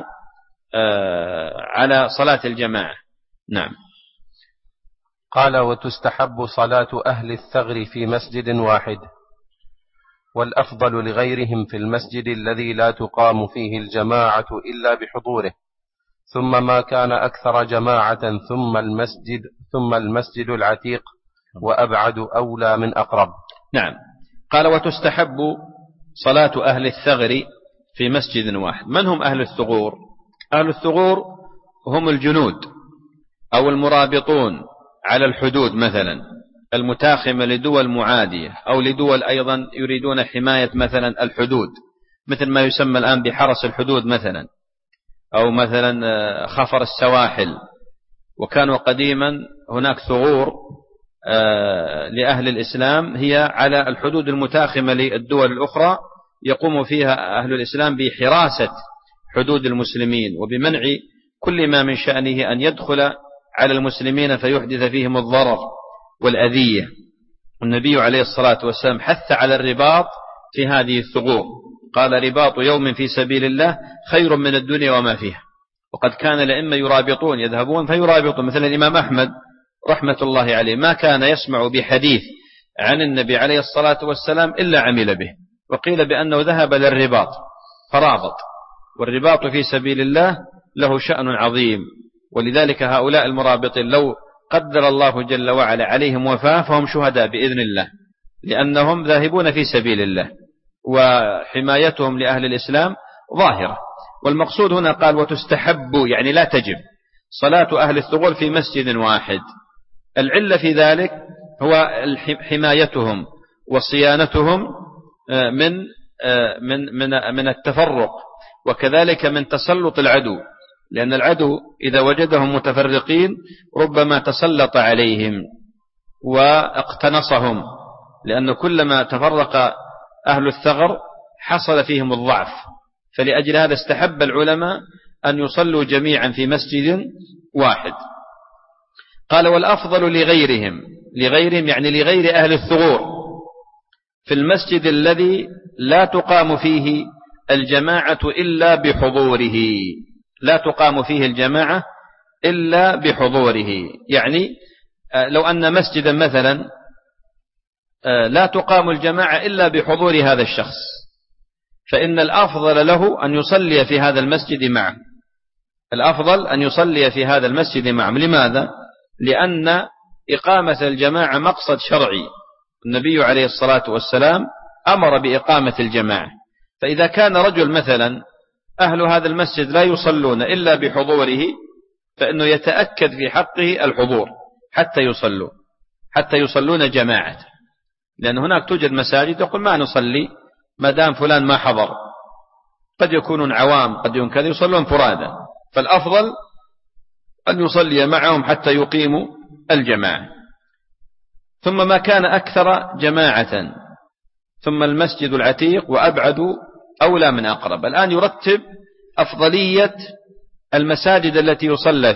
على صلاة الجماعة. نعم. قال: وتستحب صلاة أهل الثغر في مسجد واحد، والأفضل لغيرهم في المسجد الذي لا تقام فيه الجماعة إلا بحضوره، ثم ما كان أكثر جماعة ثم المسجد العتيق، وأبعد أولى من أقرب. نعم. قال: وتستحب صلاة أهل الثغر في مسجد واحد. من هم أهل الثغور؟ أهل الثغور هم الجنود أو المرابطون على الحدود، مثلا المتاخمة لدول معادية أو لدول أيضا يريدون حماية مثلا الحدود، مثل ما يسمى الآن بحرس الحدود مثلا، أو مثلا خفر السواحل. وكانوا قديما هناك ثغور لأهل الإسلام هي على الحدود المتاخمة للدول الأخرى، يقوم فيها أهل الإسلام بحراسة حدود المسلمين وبمنع كل ما من شأنه أن يدخل على المسلمين فيحدث فيهم الضرر والأذية. النبي عليه الصلاة والسلام حث على الرباط في هذه الثغور، قال: رباط يوم في سبيل الله خير من الدنيا وما فيها. وقد كان الأئمة يرابطون، يذهبون فيرابطون، مثل الإمام أحمد رحمة الله عليه ما كان يسمع بحديث عن النبي عليه الصلاة والسلام إلا عمل به، وقيل بأنه ذهب للرباط فرابط. والرباط في سبيل الله له شأن عظيم، ولذلك هؤلاء المرابطين لو قدر الله جل وعلا عليهم وفاة فهم شهداء بإذن الله، لأنهم ذاهبون في سبيل الله وحمايتهم لأهل الإسلام ظاهرة. والمقصود هنا قال: وتستحب، يعني لا تجب صلاة أهل الثغور في مسجد واحد. العلة في ذلك هو حمايتهم وصيانتهم من التفرق، وكذلك من تسلط العدو، لأن العدو إذا وجدهم متفرقين ربما تسلط عليهم واقتنصهم، لأن كلما تفرق أهل الثغر حصل فيهم الضعف. فلأجل هذا استحب العلماء أن يصلوا جميعا في مسجد واحد. قال: والأفضل لغيرهم يعني لغير أهل الثغور في المسجد الذي لا تقام فيه الجماعة إلا بحضوره. لا تقام فيه الجماعة إلا بحضوره، يعني لو أن مسجدا مثلا لا تقام الجماعة إلا بحضور هذا الشخص، فإن الأفضل له أن يصلي في هذا المسجد معه. الأفضل أن يصلي في هذا المسجد معه. لماذا؟ لأن إقامة الجماعة مقصد شرعي، النبي عليه الصلاة والسلام أمر بإقامة الجماعة. فإذا كان رجل مثلا أهل هذا المسجد لا يصلون إلا بحضوره، فإنه يتأكد في حقه الحضور حتى يصلون جماعة، لأن هناك توجد مساجد يقول ما نصلي ما دام فلان ما حضر، قد يكونون عوام قد يكون كذا يصلون فرادا، فالأفضل أن يصلي معهم حتى يقيموا الجماعة. ثم ما كان أكثر جماعة، ثم المسجد العتيق، وأبعد أولى من أقرب. الآن يرتب أفضلية المساجد التي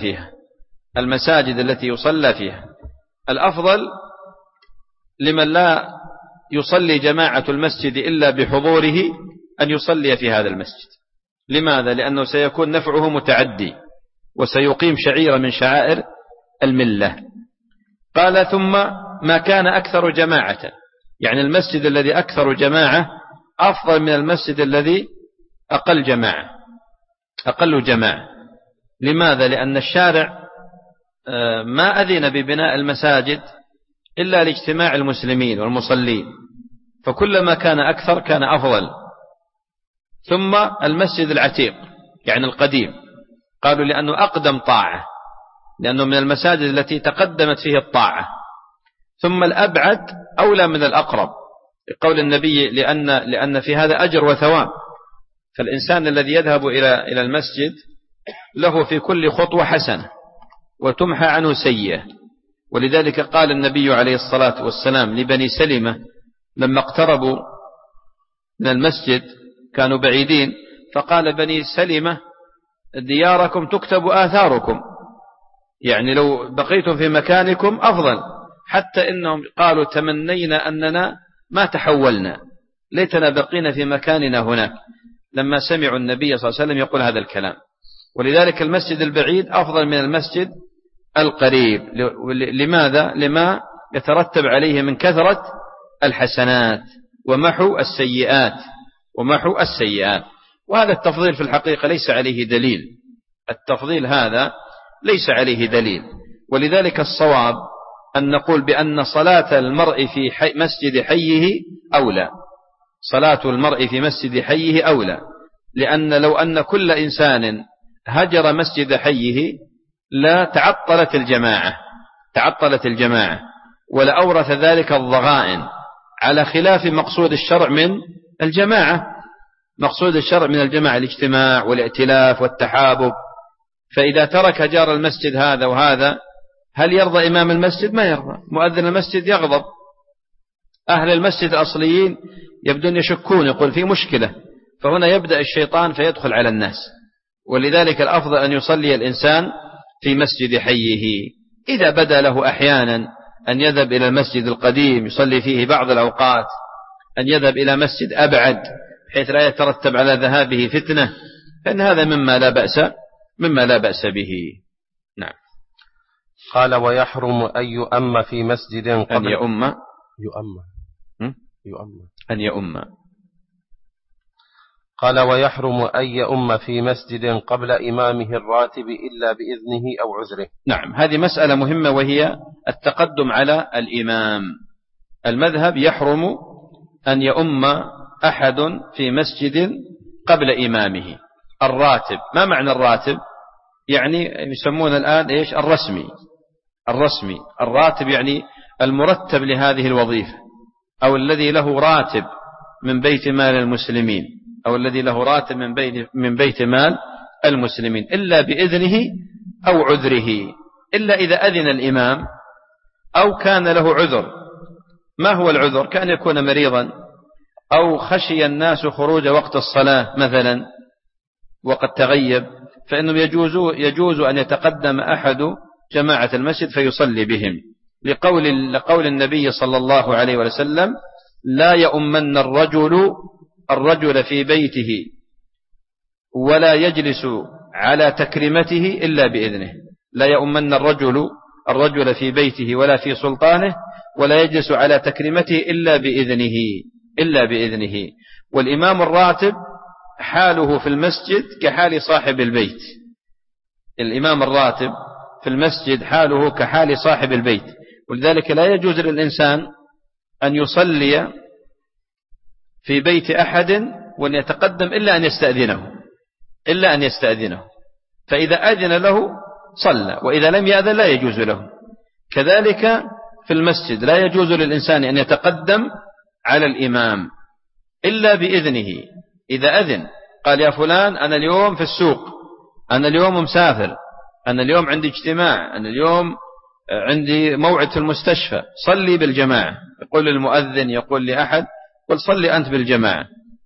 يصلى فيها. الأفضل لمن لا يصلي جماعة المسجد إلا بحضوره أن يصلي في هذا المسجد. لماذا؟ لأنه سيكون نفعه متعدي وسيقيم شعيرة من شعائر الملة. قال: ثم ما كان أكثر جماعة، يعني المسجد الذي أكثر جماعة أفضل من المسجد الذي أقل جماعة. لماذا؟ لأن الشارع ما أذن ببناء المساجد إلا لاجتماع المسلمين والمصلين، فكلما كان أكثر كان أفضل. ثم المسجد العتيق يعني القديم، قالوا لأنه أقدم طاعة، لأنه من المساجد التي تقدمت فيه الطاعة. ثم الأبعد أولى من الأقرب، قول النبي لأن في هذا أجر وثواب، فالإنسان الذي يذهب إلى المسجد له في كل خطوة حسنة وتمحى عنه سيئة. ولذلك قال النبي عليه الصلاة والسلام لبني سلمة لما اقتربوا من المسجد، كانوا بعيدين، فقال: بني سلمة دياركم تكتب آثاركم، يعني لو بقيتم في مكانكم أفضل. حتى إنهم قالوا: تمنينا أننا ما تحولنا، ليتنا بقينا في مكاننا هناك لما سمعوا النبي صلى الله عليه وسلم يقول هذا الكلام. ولذلك المسجد البعيد أفضل من المسجد القريب. لماذا؟ لما يترتب عليه من كثرة الحسنات ومحو السيئات. وهذا التفضيل في الحقيقة ليس عليه دليل، التفضيل هذا ليس عليه دليل. ولذلك الصواب أن نقول بأن صلاة المرء في مسجد حيه أولى، صلاة المرء في مسجد حيه أولى، لأن لو أن كل إنسان هجر مسجد حيه لا تعطلت الجماعة ولأورث ذلك الضغائن، على خلاف مقصود الشرع من الجماعة. مقصود الشرع من الجماعة الاجتماع والائتلاف والتحابب. فإذا ترك جار المسجد هذا وهذا، هل يرضى إمام المسجد؟ ما يرضى. مؤذن المسجد يغضب، أهل المسجد الأصليين يبدون يشكون، يقول في مشكلة. فهنا يبدأ الشيطان فيدخل على الناس. ولذلك الأفضل أن يصلي الإنسان في مسجد حيه. إذا بدا له أحيانا أن يذهب إلى المسجد القديم يصلي فيه بعض الأوقات، أن يذهب إلى مسجد أبعد بحيث لا يترتب على ذهابه فتنة، فإن هذا مما لا بأس به. نعم. قال ويحرم أن يؤم في مسجد قبل أن يؤم. قال ويحرم أن يؤم في مسجد قبل إمامه الراتب إلا بإذنه أو عذره. نعم، هذه مسألة مهمة، وهي التقدم على الإمام. المذهب يحرم أن يؤم أحد في مسجد قبل إمامه الراتب. ما معنى الراتب؟ يعني يسمون الآن إيش؟ الرسمي. الراتب يعني المرتب لهذه الوظيفة، أو الذي له راتب من بيت مال المسلمين، أو الذي له راتب من بيت مال المسلمين، إلا بإذنه أو عذره. إلا إذا أذن الإمام أو كان له عذر. ما هو العذر؟ كأن يكون مريضا، أو خشي الناس خروج وقت الصلاة مثلا وقد تغيب، فإنه يجوز أن يتقدم أحد جماعة المسجد فيصلي بهم، لقول النبي صلى الله عليه وسلم: لا يؤمن الرجل في بيته ولا يجلس على تكريمته إلا بإذنه. لا يؤمن الرجل في بيته ولا في سلطانه ولا يجلس على تكريمته إلا بإذنه. والإمام الراتب حاله في المسجد كحال صاحب البيت. الإمام الراتب في المسجد حاله كحال صاحب البيت، ولذلك لا يجوز للإنسان أن يصلي في بيت أحد وأن يتقدم إلا أن يستأذنه. فإذا أذن له صلى، وإذا لم يأذن لا يجوز له. كذلك في المسجد لا يجوز للإنسان أن يتقدم على الإمام إلا بإذنه. إذا أذن قال: يا فلان أنا اليوم في السوق، أنا اليوم مسافر، أنا اليوم عندي اجتماع، أنا اليوم عندي موعد في المستشفى، صلي بالجماعة. يقول للمؤذن، يقول لأحد: قل صلي أنت بالجماعة.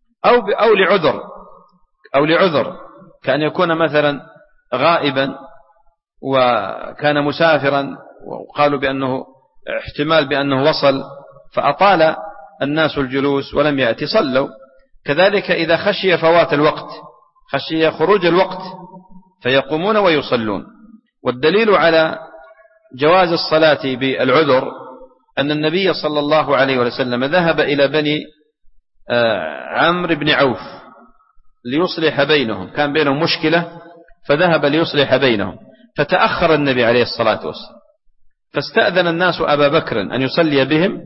أو لعذر كأن يكون مثلا غائبا وكان مسافرا، وقالوا بأنه احتمال بأنه وصل فأطال الناس الجلوس ولم يأتي، صلوا. كذلك إذا خشي فوات الوقت، خشي خروج الوقت، فيقومون ويصلون. والدليل على جواز الصلاة بالعذر أن النبي صلى الله عليه وسلم ذهب إلى بني عمرو بن عوف ليصلح بينهم، كان بينهم مشكلة فذهب ليصلح بينهم، فتأخر النبي عليه الصلاة والسلام، فاستأذن الناس أبا بكر أن يصلي بهم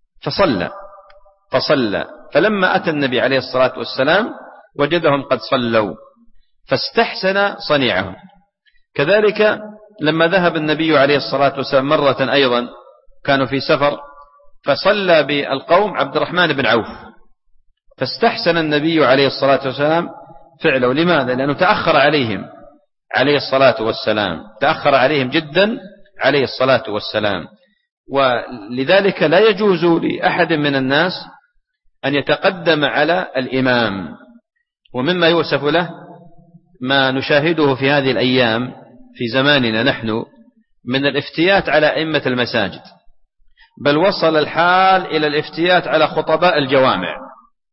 فصلى. فلما أتى النبي عليه الصلاة والسلام وجدهم قد صلوا فاستحسن صنيعهم. كذلك لما ذهب النبي عليه الصلاة والسلام مرة أيضا، كانوا في سفر، فصلى بالقوم عبد الرحمن بن عوف، فاستحسن النبي عليه الصلاة والسلام فعله. لماذا؟ لأنه تأخر عليهم عليه الصلاة والسلام، تأخر عليهم جدا عليه الصلاة والسلام. ولذلك لا يجوز لأحد من الناس أن يتقدم على الإمام. ومما يؤسف له ما نشاهده في هذه الأيام في زماننا نحن من الافتيات على أئمة المساجد، بل وصل الحال إلى الافتيات على خطباء الجوامع.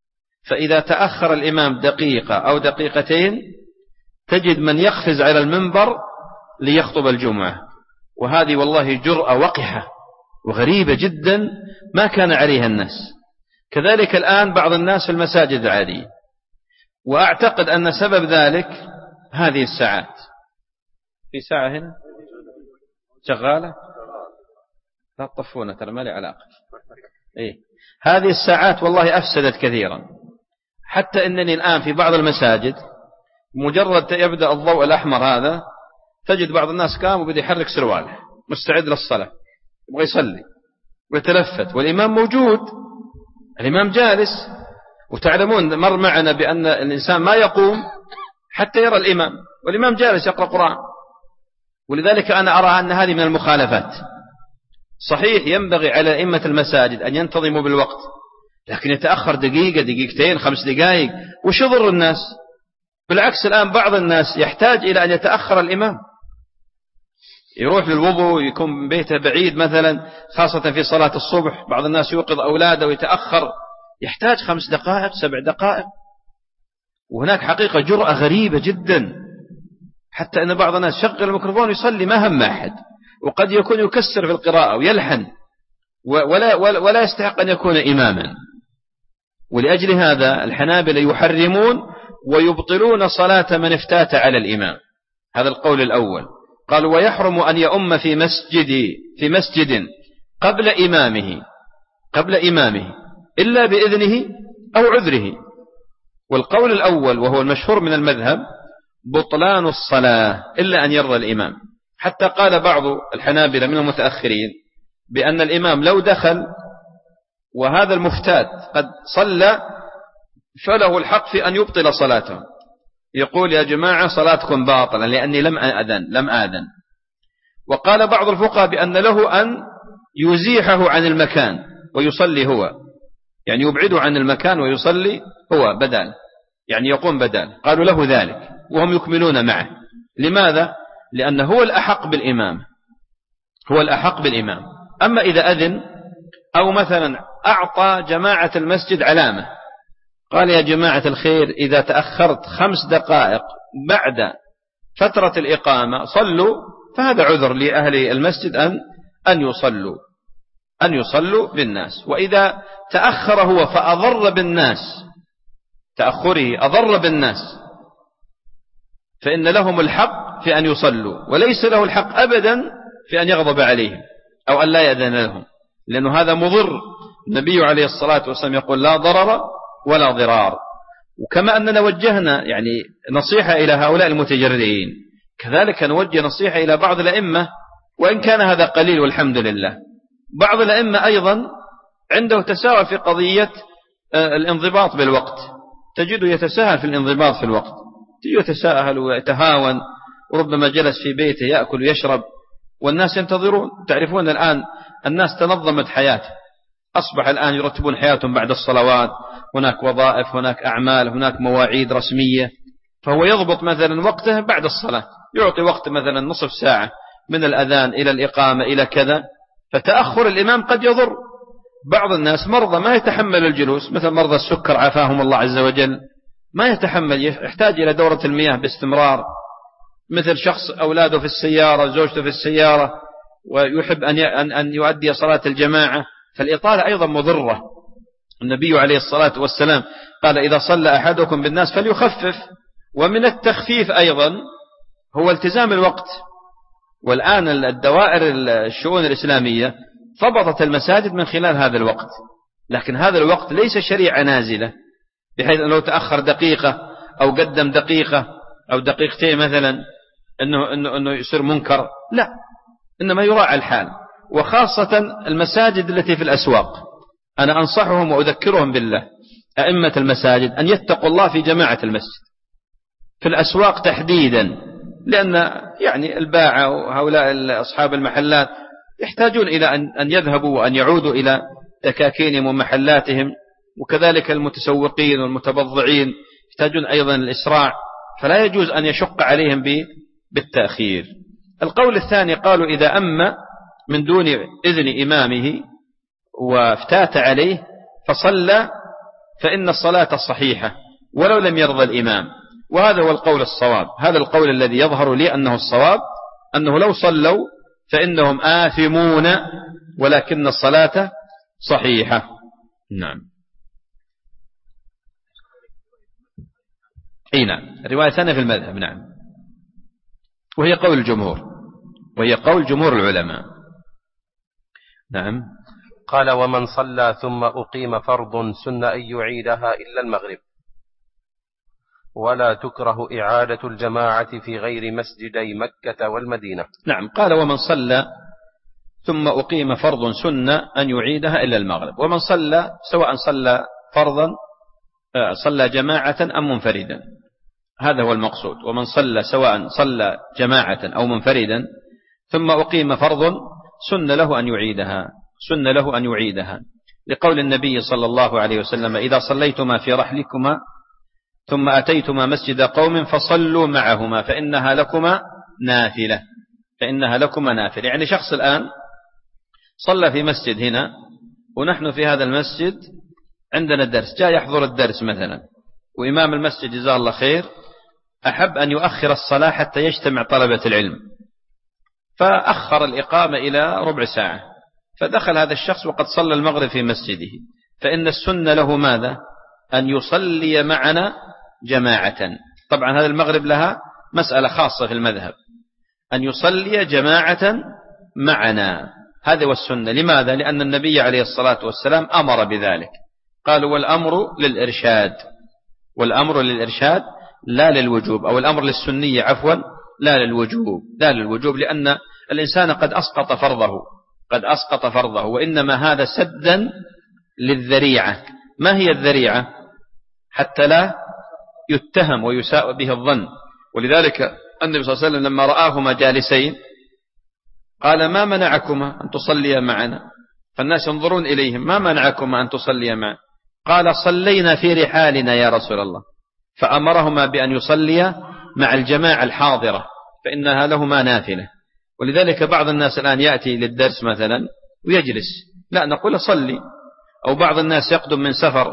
فإذا تأخر الإمام دقيقة أو دقيقتين تجد من يقفز على المنبر ليخطب الجمعة، وهذه والله جرأة وقحة وغريبة جدا ما كان عليها الناس. كذلك الآن بعض الناس في المساجد العادية، وأعتقد أن سبب ذلك هذه الساعات. في ساعة هنا شغالة لا تطفونا ترى ما لي علاقة. هذه الساعات والله أفسدت كثيرا، حتى أنني الآن في بعض المساجد مجرد يبدأ الضوء الأحمر هذا تجد بعض الناس قام وبدأ يحرك سرواله مستعد للصلاة، يبغى يصلي ويتلفت والإمام موجود، الإمام جالس. وتعلمون مر معنا بأن الإنسان ما يقوم حتى يرى الإمام، والإمام جالس يقرأ قرآن. ولذلك أنا أرى أن هذه من المخالفات. صحيح ينبغي على أئمة المساجد أن ينتظموا بالوقت، لكن يتأخر دقيقة دقيقتين 5 دقائق وش يضر الناس؟ بالعكس الآن بعض الناس يحتاج إلى أن يتأخر الإمام، يروح للوضوء يكون بيته بعيد مثلا، خاصة في صلاة الصبح بعض الناس يوقظ أولاده ويتأخر، يحتاج 5 دقائق 7 دقائق. وهناك حقيقة جرأة غريبة جدا، حتى أن بعض الناس شغل الميكروفون يصلي ما هم أحد، وقد يكون يكسر في القراءة ويلحن ولا يستحق أن يكون إماما. ولأجل هذا الحنابلة يحرمون ويبطلون صلاة من افتات على الإمام. هذا القول الأول. قالوا ويحرم أن يؤم في مسجد قبل إمامه إلا بإذنه أو عذره. والقول الأول وهو المشهور من المذهب بطلان الصلاة إلا أن يرضى الإمام، حتى قال بعض الحنابلة من المتأخرين بأن الإمام لو دخل وهذا المفتات قد صلى فله الحق في أن يبطل صلاته، يقول يا جماعة صلاتكم باطلة لأني لم آذن. وقال بعض الفقهاء بأن له أن يزيحه عن المكان ويصلي هو، يعني يبعده عن المكان ويصلي هو بدال، يعني يقوم بدال. قالوا له ذلك وهم يكملون معه. لماذا؟ لأنه هو الأحق بالإمام. أما إذا أذن أو مثلا أعطى جماعة المسجد علامة، قال يا جماعة الخير إذا تأخرت 5 دقائق بعد فترة الإقامة صلوا، فهذا عذر لأهل المسجد أن يصلوا بالناس. وإذا تأخر هو فأضر بالناس، تأخره أضر بالناس، فإن لهم الحق في أن يصلوا، وليس له الحق أبدا في أن يغضب عليهم أو أن لا يأذن لهم، لأنه هذا مضر. النبي عليه الصلاة والسلام يقول لا ضرر ولا ضرار. وكما أننا وجهنا يعني نصيحة إلى هؤلاء المتجرئين، كذلك نوجه نصيحة إلى بعض الأئمة، وإن كان هذا قليل والحمد لله. بعض الأئمة أيضا عنده تساهل في قضية الانضباط بالوقت، تجده يتساهل في الانضباط في الوقت، تجده يتساهل ويتهاون، وربما جلس في بيته يأكل ويشرب والناس ينتظرون. تعرفون الآن الناس تنظمت حياته، أصبح الآن يرتبون حياتهم بعد الصلوات، هناك وظائف، هناك أعمال، هناك مواعيد رسمية، فهو يضبط مثلا وقته بعد الصلاة، يعطي وقت مثلا نصف ساعة من الأذان إلى الإقامة إلى كذا. فتأخر الإمام قد يضر بعض الناس. مرضى ما يتحمل الجلوس، مثل مرضى السكر عافاهم الله عز وجل، ما يتحمل، يحتاج إلى دورة المياه باستمرار. مثل شخص أولاده في السيارة، زوجته في السيارة، ويحب أن يؤدي صلاة الجماعة، فالإطالة أيضا مضرة. النبي عليه الصلاة والسلام قال إذا صلى أحدكم بالناس فليخفف. ومن التخفيف أيضا هو التزام الوقت. والآن الدوائر الشؤون الإسلامية ضبطت المساجد من خلال هذا الوقت، لكن هذا الوقت ليس شريعة نازلة بحيث أنه تأخر دقيقة أو قدم دقيقة أو دقيقتين مثلا أنه يصير منكر، لا، إنما يراعى الحال. وخاصة المساجد التي في الأسواق، أنا أنصحهم وأذكرهم بالله أئمة المساجد أن يتقوا الله في جماعة المسجد في الأسواق تحديدا، لأن يعني الباعة وهؤلاء أصحاب المحلات يحتاجون إلى أن يذهبوا وأن يعودوا إلى دكاكينهم ومحلاتهم، وكذلك المتسوقين والمتبضعين يحتاجون أيضا الإسراع، فلا يجوز أن يشق عليهم بالتأخير. القول الثاني قالوا إذا أما من دون إذن إمامه وافتات عليه فصلى فإن الصلاة صحيحة ولو لم يرضى الإمام. وهذا هو القول الصواب، هذا القول الذي يظهر لي أنه الصواب، أنه لو صلوا فإنهم آثمون ولكن الصلاة صحيحة. نعم. أي نعم، الرواية الثانية في المذهب. نعم، وهي قول الجمهور، وهي قول جمهور العلماء. نعم. قال: ومن صلى ثم أقيم فرض سن أن يعيدها إلا المغرب، ولا تكره إعادة الجماعة في غير مسجدي مكة والمدينة. نعم. قال: ومن صلى ثم أقيم فرض سن أن يعيدها إلا المغرب. ومن صلى سواء صلى فرضا صلى جماعة أم منفردا، هذا هو المقصود. ومن صلى سواء صلى جماعة أو منفردا ثم أقيم فرض سن له أن يعيدها، سن له أن يعيدها، لقول النبي صلى الله عليه وسلم: إذا صليتما في رحلكما ثم أتيتما مسجد قوم فصلوا معهما فإنها لكما نافلة، فإنها لكما نافلة. يعني شخص الآن صلى في مسجد هنا ونحن في هذا المسجد عندنا الدرس، جاء يحضر الدرس مثلا، وإمام المسجد جزاه الله خير أحب أن يؤخر الصلاة حتى يجتمع طلبة العلم، فأخر الإقامة إلى ربع ساعة، فدخل هذا الشخص وقد صلى المغرب في مسجده، فإن السنة له ماذا؟ أن يصلي معنا جماعة. طبعا هذا المغرب لها مسألة خاصة في المذهب، أن يصلي جماعة معنا، هذا هو السنة. لماذا؟ لأن النبي عليه الصلاة والسلام أمر بذلك، قالوا: والأمر للإرشاد، والأمر للإرشاد لا للوجوب، أو الأمر للسنية عفوا لا للوجوب، لا للوجوب، لأن الإنسان قد أسقط فرضه، قد أسقط فرضه، وإنما هذا سدا للذريعة. ما هي الذريعة؟ حتى لا يتهم ويساء به الظن. ولذلك النبي صلى الله عليه وسلم لما رآهما جالسين قال: ما منعكما أن تصليا معنا؟ فالناس ينظرون إليهم: ما منعكما أن تصليا معنا؟ قال: صلينا في رحالنا يا رسول الله. فأمرهما بأن يصليا مع الجماعة الحاضرة فإنها لهما نافلة. ولذلك بعض الناس الآن يأتي للدرس مثلا ويجلس، لا نقول صلي. أو بعض الناس يقدم من سفر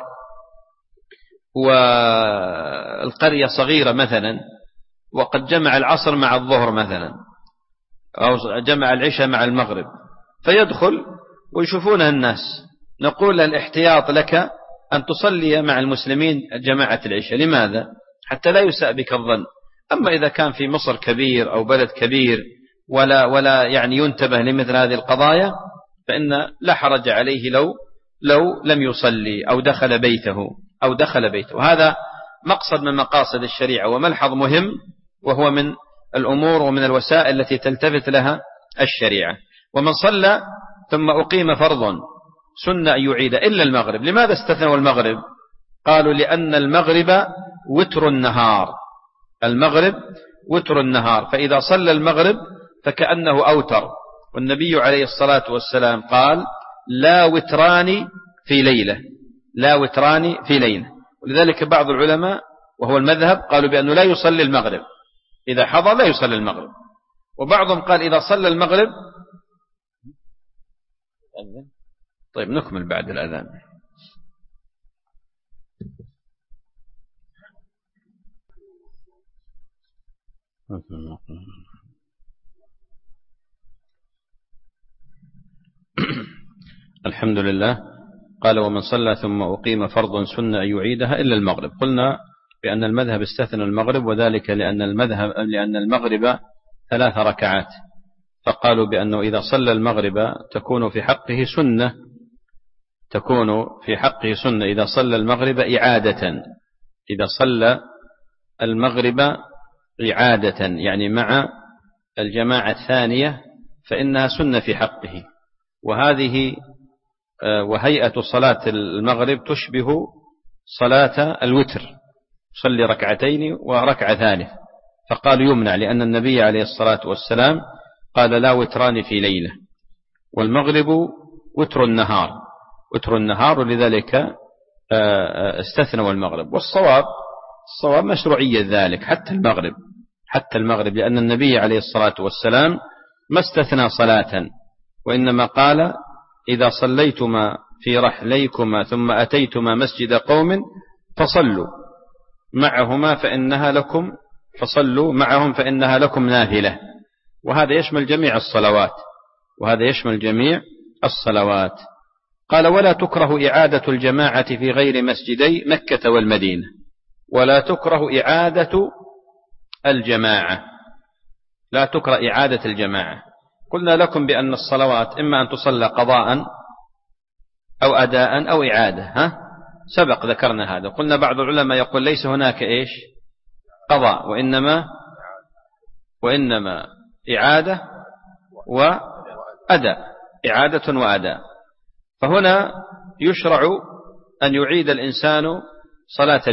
والقرية صغيرة مثلا وقد جمع العصر مع الظهر مثلا، أو جمع العشاء مع المغرب، فيدخل ويشوفونه الناس، نقول الاحتياط لك أن تصلي مع المسلمين جماعة العشاء. لماذا؟ حتى لا يساء بك الظن. أما إذا كان في مصر كبير أو بلد كبير ولا يعني ينتبه لمثل هذه القضايا، فإن لا حرج عليه لو لم يصلي أو دخل بيته. وهذا مقصد من مقاصد الشريعة وملحظ مهم، وهو من الأمور ومن الوسائل التي تلتفت لها الشريعة. ومن صلى ثم أقيم فرض سن أن يعيد إلا المغرب. لماذا استثنوا المغرب؟ قالوا: لأن المغرب وتر النهار، المغرب وتر النهار، فإذا صلى المغرب فكأنه أوتر. والنبي عليه الصلاة والسلام قال: لا وتران في ليلة، لا وتران في ليلة. ولذلك بعض العلماء وهو المذهب قالوا بأنه لا يصلي المغرب، إذا حضر لا يصلي المغرب. وبعضهم قال إذا صلى المغرب. طيب نكمل بعد الأذان. الحمد لله. قال: ومن صلى ثم أقيم فرض سن أن يعيدها إلا المغرب. قلنا بأن المذهب استثنى المغرب، وذلك لأن المغرب 3 ركعات، فقالوا بأنه إذا صلى المغرب تكون في حقه سنة إذا صلى المغرب إعادة، إذا صلى المغرب إعادة يعني مع الجماعة الثانية فإنها سنة في حقه. وهيئة صلاة المغرب تشبه صلاة الوتر، صلي 2 ركعتين وركعة ثالث، فقالوا يمنع، لأن النبي عليه الصلاة والسلام قال: لا وتران في ليلة. والمغرب وتر النهار، ولذلك استثنوا المغرب. والصواب مشروعية ذلك حتى المغرب، لأن النبي عليه الصلاة والسلام ما استثنى صلاة، وإنما قال: إذا صليتما في رحليكما ثم أتيتما مسجد قوم فصلوا معهم فإنها لكم نافلة. وهذا يشمل جميع الصلوات. قال ولا تكره إعادة الجماعة في غير مسجدي مكة والمدينة. ولا تكره إعادة الجماعة، لا تكره إعادة الجماعة. قلنا لكم بأن الصلوات إما أن تصلى قضاء أو أداء أو إعادة، سبق ذكرنا هذا. قلنا بعض العلماء يقول ليس هناك قضاء، وإنما إعادة وأداء. فهنا يشرع أن يعيد الإنسان صلاة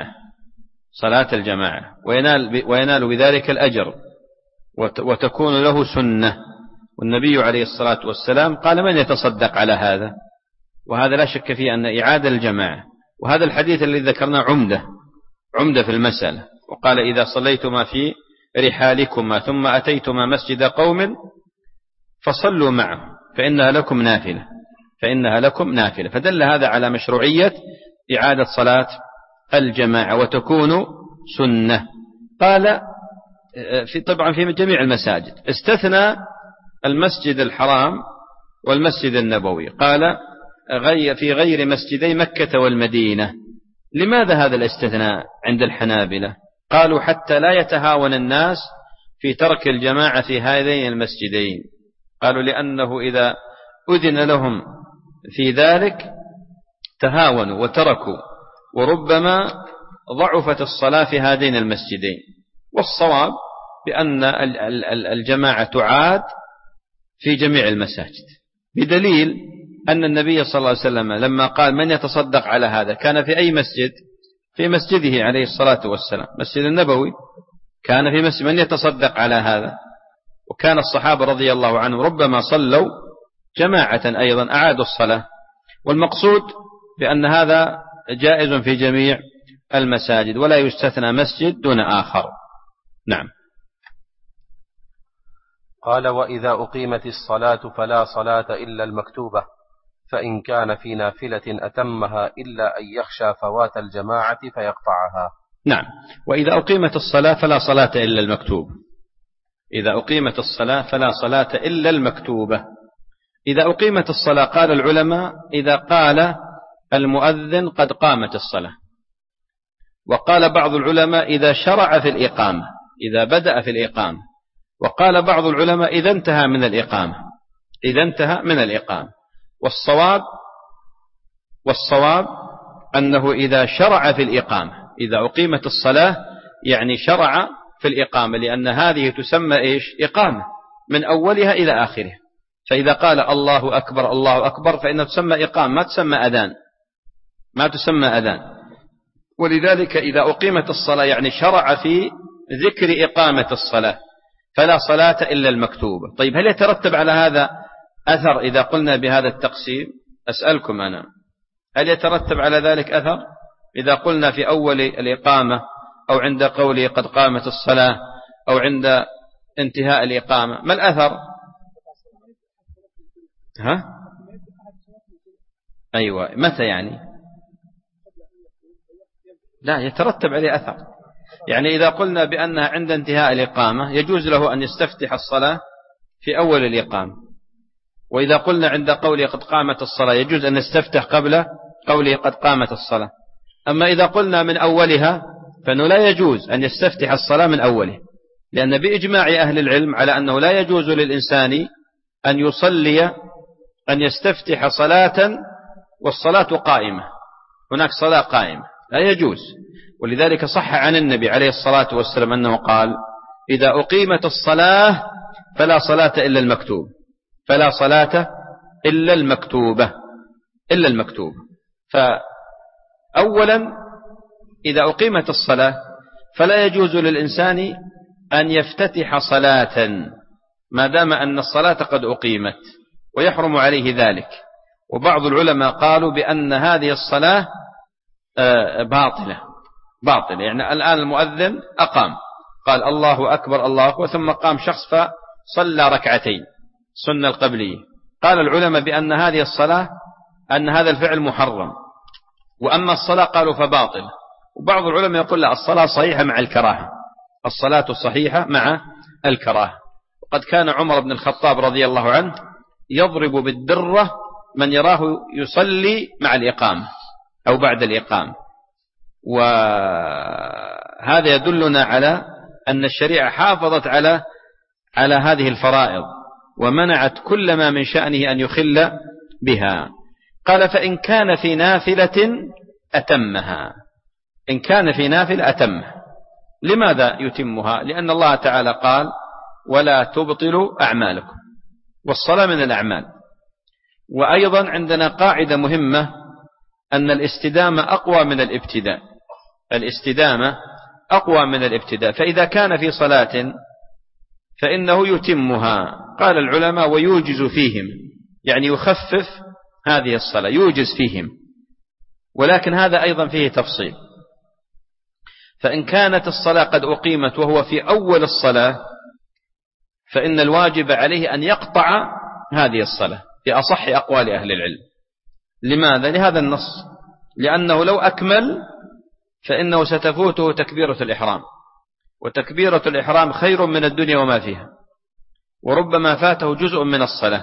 الجماعة وينال بذلك الأجر وتكون له سنة. والنبي عليه الصلاة والسلام قال من يتصدق على هذا؟ وهذا لا شك فيه أن إعادة الجماعة، وهذا الحديث الذي ذكرناه عمدة في المسألة. وقال إذا صليتما في رحالكما ثم أتيتما مسجد قوم فصلوا معه فإنها لكم نافلة. فدل هذا على مشروعية إعادة صلاة الجماعة وتكون سنة. قال طبعا في جميع المساجد، استثنى المسجد الحرام والمسجد النبوي. قال في غير مسجدي مكة والمدينة. لماذا هذا الاستثناء عند الحنابلة؟ قالوا حتى لا يتهاون الناس في ترك الجماعة في هذين المسجدين. قالوا لأنه إذا أذن لهم في ذلك تهاونوا وتركوا، وربما ضعفت الصلاة في هذين المسجدين. والصواب بأن الجماعة تعاد في جميع المساجد، بدليل أن النبي صلى الله عليه وسلم لما قال من يتصدق على هذا كان في أي مسجد؟ في مسجده عليه الصلاة والسلام، مسجد النبوي، كان في مسجد من يتصدق على هذا. وكان الصحابة رضي الله عنهم ربما صلوا جماعة أيضا أعادوا الصلاة. والمقصود بأن هذا جائز في جميع المساجد ولا يستثنى مسجد دون آخر. نعم. قال وإذا أقيمت الصلاة فلا صلاة إلا المكتوبة، فإن كان في نافلة أتمها إلا أن يخشى فوات الجماعة فيقطعها. نعم. وإذا أقيمت الصلاة فلا صلاة إلا المكتوبة. إذا أقيمت الصلاة فلا صلاة إلا المكتوبة. إذا أقيمت الصلاة قال العلماء إذا قال المؤذن قد قامت الصلاة. وقال بعض العلماء إذا شرع في الإقامة، إذا بدأ في الإقامة. وقال بعض العلماء إذا انتهى من الإقامة. والصواب أنه إذا شرع في الإقامة، إذا أقيمت الصلاة يعني شرع في الإقامة، لأن هذه تسمى إقامة من أولها إلى آخرها. فإذا قال الله أكبر الله أكبر فإنها تسمى إقامة، ما تسمى أذان. ولذلك إذا أقيمت الصلاة يعني شرع في ذكر إقامة الصلاة، فلا صلاة إلا المكتوبة. طيب هل يترتب على هذا أثر إذا قلنا بهذا التقسيم؟ أسألكم أنا، هل يترتب على ذلك أثر إذا قلنا في أول الإقامة أو عند قوله قد قامت الصلاة أو عند انتهاء الإقامة؟ ما الأثر؟ أيوة، متى يعني؟ لا يترتب عليه أثر. يعني إذا قلنا بأنها عند انتهاء الإقامة يجوز له أن يستفتح الصلاة في أول الإقامة، وإذا قلنا عند قوله قد قامت الصلاة يجوز أن يستفتح قبل قوله قد قامت الصلاة. أما إذا قلنا من أولها فإنه لا يجوز أن يستفتح الصلاة من أوله، لأن بإجماع أهل العلم على أنه لا يجوز للإنسان أن يصلي أن يستفتح صلاة والصلاة قائمة، هناك صلاة قائمة، لا يجوز. ولذلك صح عن النبي عليه الصلاة والسلام أنه قال إذا أقيمت الصلاة فلا صلاة إلا المكتوب، فلا صلاة إلا المكتوبة. فأولا إذا أقيمت الصلاة فلا يجوز للإنسان أن يفتتح صلاة ما دام أن الصلاة قد أقيمت، ويحرم عليه ذلك. وبعض العلماء قالوا بأن هذه الصلاة باطلة، يعني الآن المؤذن أقام قال الله أكبر الله أكبر، ثم قام شخص فصلى ركعتين سنة القبلية، قال العلماء بأن هذه الصلاة أن هذا الفعل محرم، وأما الصلاة قالوا فباطل. وبعض العلماء يقول لا، الصلاة صحيحة مع الكراهة، الصلاة الصحيحة مع الكراهة. وقد كان عمر بن الخطاب رضي الله عنه يضرب بالدرة من يراه يصلي مع الإقامة أو بعد الإقامة. وهذا يدلنا على أن الشريعة حافظت على هذه الفرائض ومنعت كل ما من شأنه أن يخل بها. قال فإن كان في نافلة أتمها، إن كان في نافلة أتمها. لماذا يتمها؟ لأن الله تعالى قال ولا تبطلوا أعمالكم، والصلاة من الأعمال. وأيضا عندنا قاعدة مهمة أن الاستدامة أقوى من الابتداء، الاستدامة أقوى من الابتداء. فإذا كان في صلاة فإنه يتمها. قال العلماء ويوجز فيهم، يعني يخفف هذه الصلاة، يوجز فيهم. ولكن هذا أيضا فيه تفصيل. فإن كانت الصلاة قد أقيمت وهو في أول الصلاة فإن الواجب عليه أن يقطع هذه الصلاة في أصح أقوال أهل العلم. لماذا؟ لهذا النص، لأنه لو أكمل فإنه ستفوته تكبيرة الإحرام، وتكبيرة الإحرام خير من الدنيا وما فيها، وربما فاته جزء من الصلاة.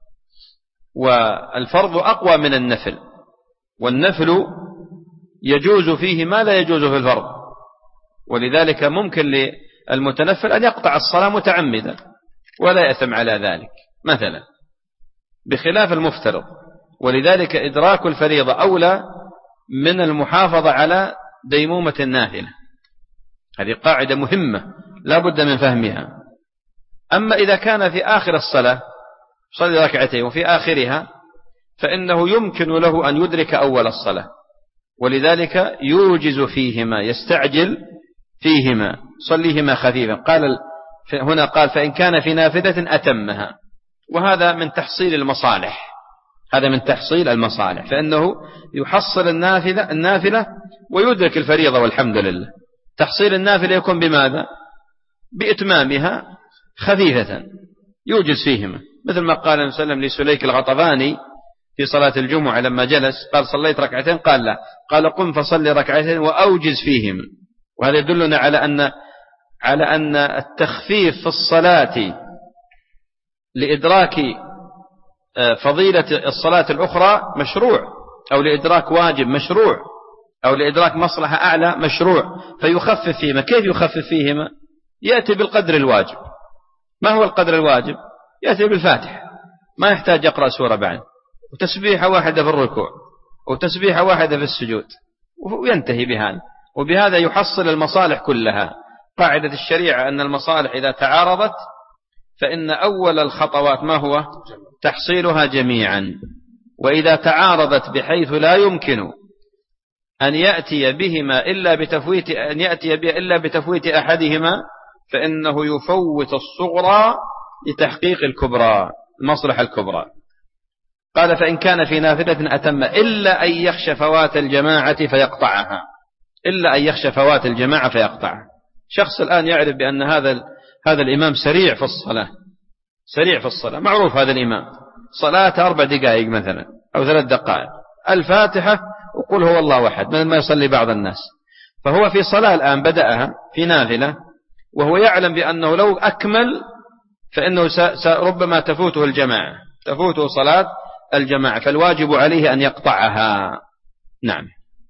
والفرض أقوى من النفل، والنفل يجوز فيه ما لا يجوز في الفرض، ولذلك ممكن للمتنفل أن يقطع الصلاة متعمدا ولا يأثم على ذلك مثلا، بخلاف المفترض. ولذلك إدراك الفريضة أولى من المحافظة على ديمومة النافلة. هذه قاعدة مهمة لا بد من فهمها. أما إذا كان في آخر الصلاة صلي ركعتين وفي آخرها فإنه يمكن له أن يدرك أول الصلاة، ولذلك يوجز فيهما، يستعجل فيهما، صليهما خفيفا. هنا قال فإن كان في نافلة أتمها، وهذا من تحصيل المصالح، هذا من تحصيل المصالح، فإنه يحصل النافلة ويدرك الفريضة والحمد لله. تحصيل النافلة يكون بماذا؟ بإتمامها خفيفة يوجز فيهما، مثل ما قال النبي صلى الله عليه وسلم لسليك الغطفاني في صلاة الجمعة لما جلس قال صليت ركعتين، قال لا، قال قم فصلي ركعتين وأوجز فيهما. وهذا يدلنا على أن التخفيف في الصلاة لإدراك فضيلة الصلاة الأخرى مشروع، أو لإدراك واجب مشروع، أو لإدراك مصلحة أعلى مشروع، فيخفف فيهما. كيف يخفف فيهما؟ يأتي بالقدر الواجب. ما هو القدر الواجب؟ يأتي بالفاتحة، ما يحتاج يقرأ سورة بعد، وتسبيحة واحدة في الركوع، وتسبيحة واحدة في السجود، وينتهي بهذا. وبهذا يحصل المصالح كلها. قاعدة الشريعة أن المصالح إذا تعارضت فإن أول الخطوات ما هو؟ تحصيلها جميعا. وإذا تعارضت بحيث لا يمكن أن يأتي بهما إلا بتفويت أحدهما فإنه يفوت الصغرى لتحقيق الكبرى، المصلحة الكبرى. قال فإن كان في نافلة أتم إلا أن يخشى فوات الجماعة فيقطعها، إلا أن يخشى فوات الجماعة فيقطعها. شخص الآن يعرف بأن هذا الإمام سريع في الصلاة، سريع في الصلاة، معروف هذا الإمام صلاة 4 دقائق مثلا أو 3 دقائق، الفاتحة وقل هو الله أحد، مثل ما يصلي بعض الناس. فهو في صلاة الآن بدأها في نافلة، وهو يعلم بأنه لو أكمل فإنه ربما تفوته الجماعة، تفوته صلاة الجماعة، فالواجب عليه أن يقطعها. نعم.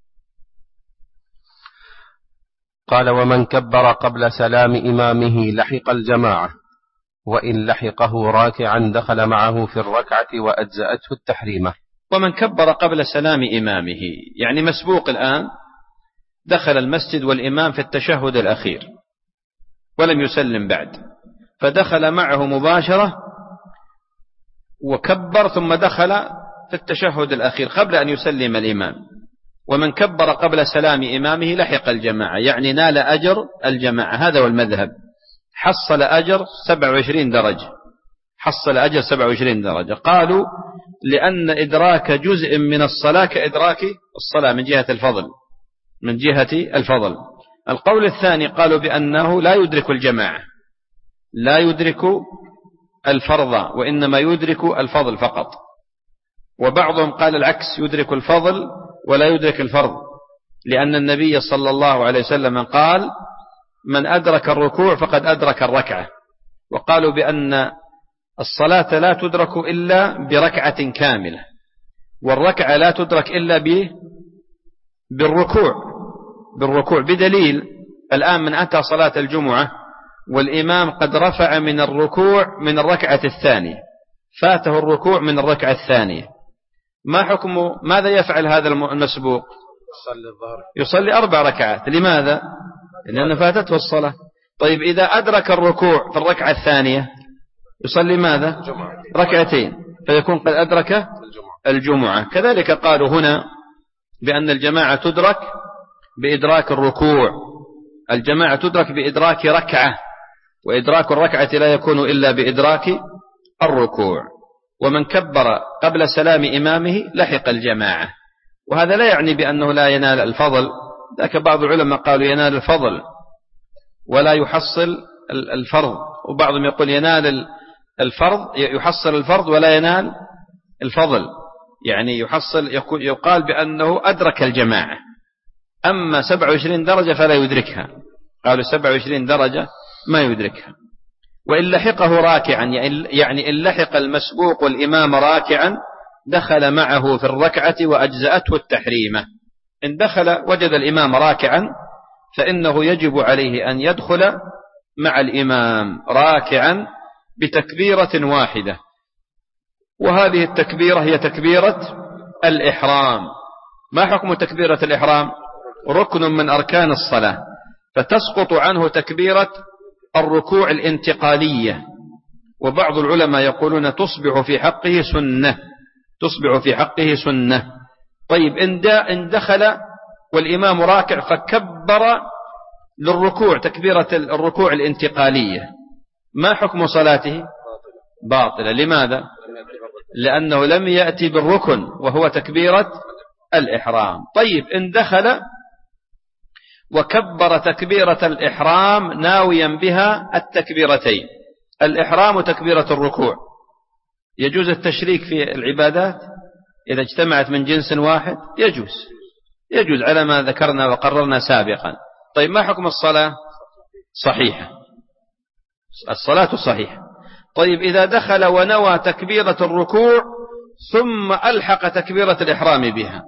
قال ومن كبر قبل سلام إمامه لحق الجماعة، وإن لحقه راكعا دخل معه في الركعة وأجزأته التحريمة. ومن كبر قبل سلام إمامه يعني مسبوق الآن، دخل المسجد والإمام في التشهد الأخير ولم يسلم بعد، فدخل معه مباشرة وكبر ثم دخل في التشهد الأخير قبل أن يسلم الإمام. ومن كبر قبل سلام إمامه لحق الجماعة، يعني نال أجر الجماعة. هذا هو المذهب، حصل أجر 27 درجة، حصل أجر 27 درجة. قالوا لأن إدراك جزء من الصلاة كإدراك الصلاة من جهة الفضل، من جهة الفضل. القول الثاني قالوا بأنه لا يدرك الجماعة، لا يدرك الفرض، وإنما يدرك الفضل فقط. وبعضهم قال العكس، يدرك الفضل ولا يدرك الفرض، لأن النبي صلى الله عليه وسلم قال من أدرك الركوع فقد أدرك الركعة. وقالوا بأن الصلاة لا تدرك إلا بركعة كاملة، والركعة لا تدرك إلا بالركوع، بدليل الآن من أتى صلاة الجمعة والإمام قد رفع من الركوع من الركعة الثانية، فاته الركوع من الركعة الثانية، ما حكمه؟ ماذا يفعل هذا المسبوق؟ يصلي 4 ركعات. لماذا؟ لأن فاتته الصلاة. طيب إذا أدرك الركوع في الركعة الثانية يصلي ماذا؟ ركعتين، فيكون قد أدرك الجمعة. كذلك قالوا هنا بأن الجماعة تدرك بإدراك الركوع، الجماعة تدرك بإدراك ركعة، وإدراك الركعة لا يكون إلا بإدراك الركوع. ومن كبر قبل سلام إمامه لحق الجماعة، وهذا لا يعني بأنه لا ينال الفضل، لكن بعض العلماء قالوا ينال الفضل ولا يحصل الفرض، وبعضهم يقول ينال الفرض يحصل الفرض ولا ينال الفضل، يعني يقال بأنه أدرك الجماعة. أما 27 درجة فلا يدركها، قالوا 27 درجة ما يدركها. وإن لحقه راكعا، يعني إن لحق المسبوق والإمام راكعا دخل معه في الركعة وأجزأته التحريمة. إن دخل وجد الإمام راكعا فإنه يجب عليه أن يدخل مع الإمام راكعا بتكبيرة واحدة، وهذه التكبيرة هي تكبيرة الإحرام. ما حكم تكبيرة الإحرام؟ ركن من أركان الصلاة، فتسقط عنه تكبيرة الركوع الانتقالية، وبعض العلماء يقولون تصبح في حقه سنة. طيب إن دخل والإمام راكع فكبر للركوع تكبيرة الركوع الانتقالية، ما حكم صلاته؟ باطلة. لماذا؟ لأنه لم يأتي بالركن وهو تكبيرة الإحرام. طيب إن دخل وكبر تكبيرة الإحرام ناويا بها التكبيرتين، الإحرام وتكبيرة الركوع، يجوز التشريك في العبادات إذا اجتمعت من جنس واحد؟ يجوز على ما ذكرنا وقررنا سابقا. طيب ما حكم الصلاة؟ صحيحة، الصلاة صحيحة. طيب إذا دخل ونوى تكبيرة الركوع ثم ألحق تكبيرة الإحرام بها،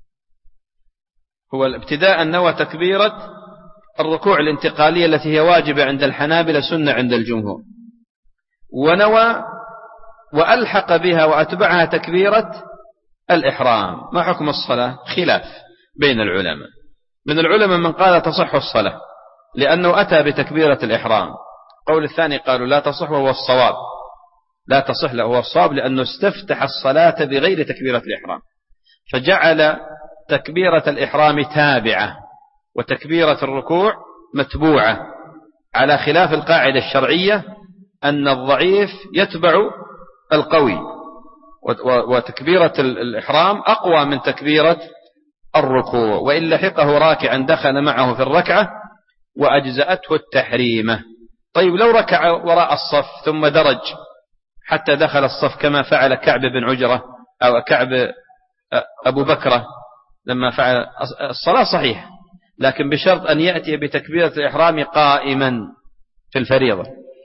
هو ابتداء نوى تكبيرة الركوع الانتقالية التي هي واجبة عند الحنابلة سنة عند الجمهور، ونوى وألحق بها وأتبعها تكبيرة الإحرام، ما حكم الصلاة؟ خلاف بين العلماء. من العلماء من قال تصح الصلاة لأنه أتى بتكبيرة الإحرام، قول الثاني قالوا لا تصح وهو الصواب، لا تصح له هو الصواب، لأنه استفتح الصلاة بغير تكبيرة الإحرام، فجعل تكبيرة الإحرام تابعة وتكبيرة الركوع متبوعة، على خلاف القاعدة الشرعية أن الضعيف يتبع القوي، وتكبيرة الإحرام أقوى من تكبيرة الركوع. وإن لحقه راكعا دخل معه في الركعة وأجزأته التحريمة. طيب لو ركع وراء الصف ثم درج حتى دخل الصف كما فعل كعب بن عجرة أو كعب أبو بكرة لما فعل، الصلاة صحيحة، لكن بشرط أن يأتي بتكبيرة الإحرام قائما في الفريضة.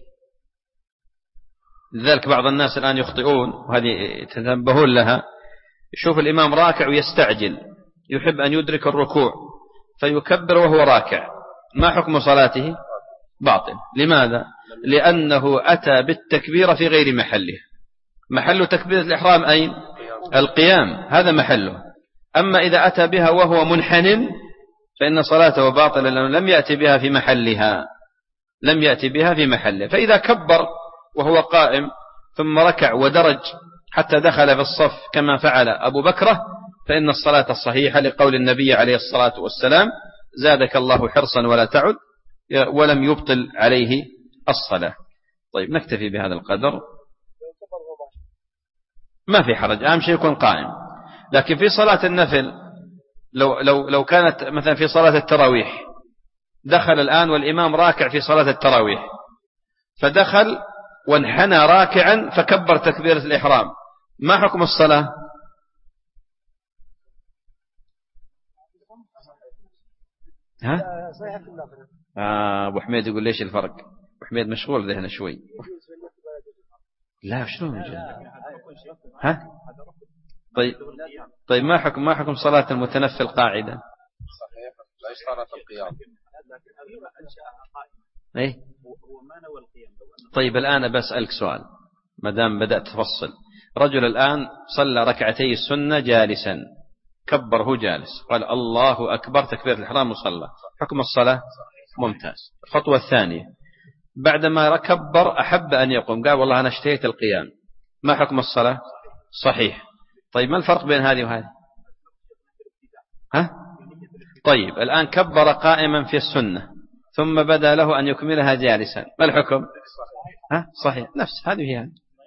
لذلك بعض الناس الآن يخطئون، وهذه تنبهون لها، يشوف الإمام راكع ويستعجل، يحب أن يدرك الركوع فيكبر وهو راكع، ما حكم صلاته؟ باطل. لماذا؟ لأنه أتى بالتكبير في غير محله. محل تكبيرة الإحرام أين؟ القيام، هذا محله. أما إذا أتى بها وهو منحن فإن صلاته باطلة، لأنه لم يأتي بها في محلها، فإذا كبر وهو قائم ثم ركع ودرج حتى دخل في الصف كما فعل أبو بكرة فإن الصلاة الصحيحة، لقول النبي عليه الصلاة والسلام زادك الله حرصا ولا تعد، ولم يبطل عليه الصلاة. طيب نكتفي بهذا القدر، ما في حرج، أهم شيء يكون قائم. لكن في صلاة النفل لو كانت مثلا في صلاة التراويح، دخل الآن والإمام راكع في صلاة التراويح، فدخل وانحنى راكعا فكبر تكبيرة الإحرام، ما حكم الصلاة؟ ها؟ أبو حميد يقول ليش الفرق؟ أبو حميد مشغول ذهنه شوي. لا شلون يجوز؟ ها؟ طيب ما حكم صلاة المتنفل قاعدة؟ صحيح لا يشترط القيام. إيه؟ طيب الآن بسألك سؤال ما دام بدأت تفصل. رجل الآن صلى ركعتي السنة جالسا، كبر هو جالس، قال الله أكبر تكبيرة الإحرام وصلى، حكم الصلاة؟ ممتاز. الخطوة الثانية بعدما كبر أحب أن يقوم، قال والله أنا اشتهيت القيام، ما حكم الصلاة؟ صحيح. طيب ما الفرق بين هذه وهذه؟ ها؟ طيب الآن كبر قائما في السنة ثم بدأ له أن يكملها جالسا، ما الحكم؟ ها؟ صحيح، نفس هذه هي.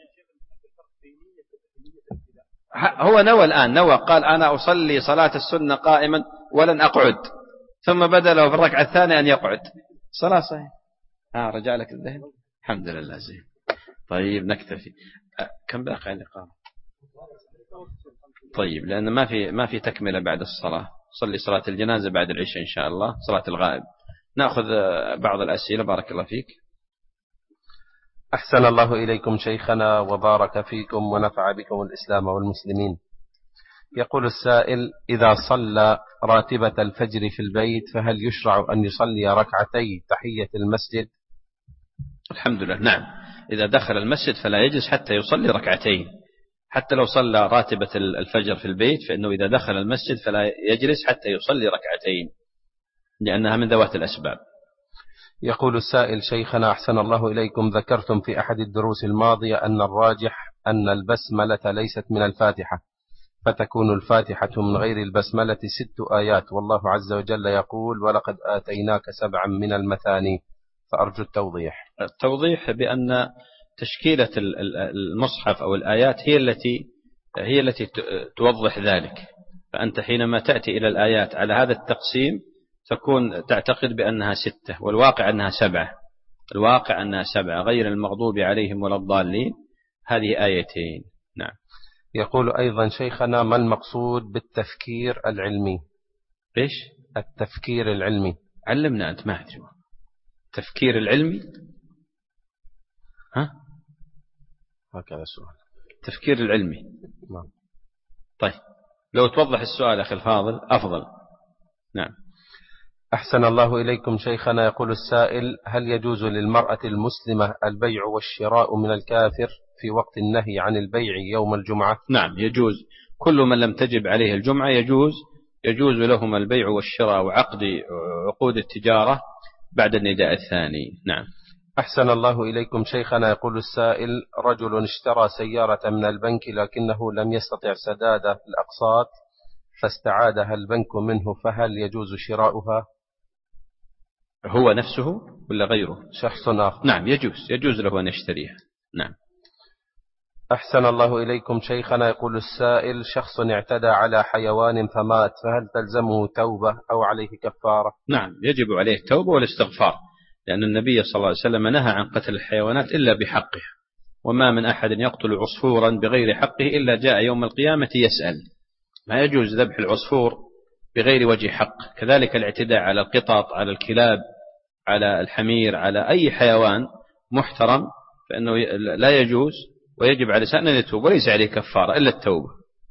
هو نوى الآن، نوى قال أنا أصلي صلاة السنة قائما ولن أقعد، ثم بدأ له في الركعة الثانية أن يقعد، صلاة صحيح. رجع لك الذهن، الحمد لله زين. طيب نكتفي. كم باقي الإقامة؟ طيب لأن ما في تكملة بعد الصلاة، صلي صلاة الجنازة بعد العشاء إن شاء الله، صلاة الغائب. نأخذ بعض الأسئلة بارك الله فيك. أحسن الله إليكم شيخنا وبارك فيكم ونفع بكم الإسلام والمسلمين. يقول السائل: إذا صلى راتبة الفجر في البيت فهل يشرع أن يصلي ركعتي تحية المسجد؟ الحمد لله نعم، إذا دخل المسجد فلا يجلس حتى يصلي ركعتين، حتى لو صلى راتبة الفجر في البيت فإنه إذا دخل المسجد فلا يجلس حتى يصلي ركعتين لأنها من ذوات الأسباب. يقول السائل: شيخنا أحسن الله إليكم، ذكرتم في أحد الدروس الماضية أن الراجح أن البسملة ليست من الفاتحة، فتكون الفاتحة من غير البسملة 6 آيات، والله عز وجل يقول: ولقد آتيناك 7 من المثاني، فأرجو التوضيح. التوضيح بأن تشكيلة المصحف أو الآيات هي التي توضح ذلك، فأنت حينما تأتي إلى الآيات على هذا التقسيم تكون تعتقد بأنها 6 والواقع أنها 7، الواقع أنها 7 غير المغضوب عليهم ولا الضالين، هذه آيتين. نعم. يقول أيضا شيخنا: ما المقصود بالتفكير العلمي؟ إيش؟ التفكير العلمي. علمنا أنت، ما أدري. تفكير العلمي؟ ها؟ هكذا السؤال. تفكير العلمي. نعم. طيب لو توضح السؤال أخي الفاضل أفضل. نعم. أحسن الله إليكم شيخنا. يقول السائل: هل يجوز للمرأة المسلمة البيع والشراء من الكافر في وقت النهي عن البيع يوم الجمعة؟ نعم يجوز، كل من لم تجب عليه الجمعة يجوز لهم البيع والشراء وعقد عقود التجارة بعد النداء الثاني. نعم. أحسن الله إليكم شيخنا. يقول السائل: رجل اشترى سيارة من البنك لكنه لم يستطع سداد الأقساط فاستعادها البنك منه، فهل يجوز شراؤها؟ هو نفسه ولا غيره؟ شخص آخر. نعم يجوز له أن يشتريها. نعم. أحسن الله إليكم شيخنا. يقول السائل: شخص اعتدى على حيوان فمات، فهل تلزمه توبة أو عليه كفارة؟ نعم يجب عليه التوبة والاستغفار، لأن النبي صلى الله عليه وسلم نهى عن قتل الحيوانات إلا بحقه، وما من أحد يقتل عصفورا بغير حقه إلا جاء يوم القيامة يسأل. ما يجوز ذبح العصفور بغير وجه حق، كذلك الاعتداء على القطط، على الكلاب، على الحمير، على أي حيوان محترم فإنه لا يجوز، ويجب على الإنسان أن يتوب وليس عليه كفارة إلا التوبة.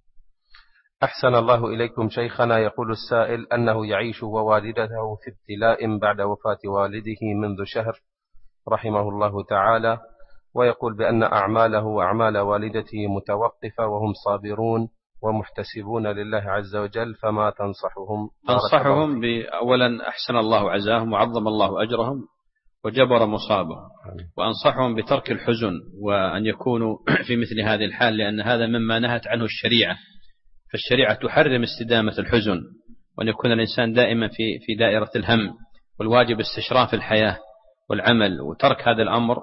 أحسن الله إليكم شيخنا. يقول السائل أنه يعيش ووالدته في ابتلاء بعد وفاة والده منذ شهر رحمه الله تعالى، ويقول بأن أعماله وأعمال والدته متوقفة وهم صابرون ومحتسبون لله عز وجل، فما تنصحهم؟ أنصحهم أولا أحسن الله عزاهم وعظم الله أجرهم وجبر مصابهم، وأنصحهم بترك الحزن وأن يكونوا في مثل هذه الحال، لأن هذا مما نهت عنه الشريعة، فالشريعة تحرم استدامة الحزن، وأن يكون الإنسان دائما في دائرة الهم، والواجب استشراف الحياة والعمل وترك هذا الأمر،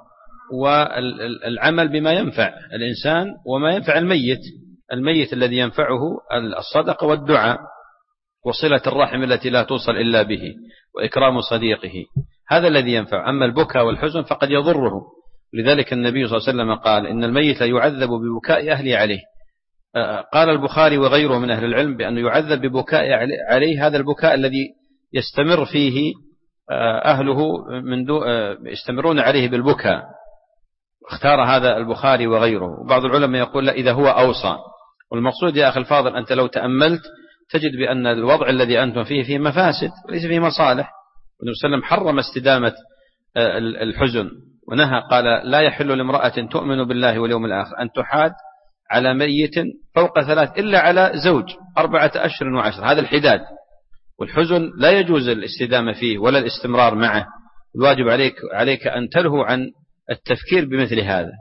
والعمل بما ينفع الإنسان وما ينفع الميت الذي ينفعه الصدقة والدعاء وصلة الرحم التي لا توصل إلا به وإكرام صديقه، هذا الذي ينفع. أما البكاء والحزن فقد يضره، لذلك النبي صلى الله عليه وسلم قال: إن الميت لا يعذب ببكاء أهله عليه، قال البخاري وغيره من أهل العلم بأنه يعذب ببكاء عليه، هذا البكاء الذي يستمر فيه أهله يستمرون عليه بالبكاء. اختار هذا البخاري وغيره. وبعض العلماء يقول لا، إذا هو أوصى. والمقصود يا أخي الفاضل أنت لو تأملت تجد بأن الوضع الذي أنتم فيه مفاسد وليس فيه مصالح. والنبي صلى الله عليه وسلم حرم استدامة الحزن ونهى، قال لا يحل لامرأة تؤمن بالله واليوم الآخر أن تحاد على ميت فوق 3 إلا على زوج 4 أشهر و10. هذا الحداد، والحزن لا يجوز الاستدامة فيه ولا الاستمرار معه. الواجب عليك أن تلهو عن التفكير بمثل هذا،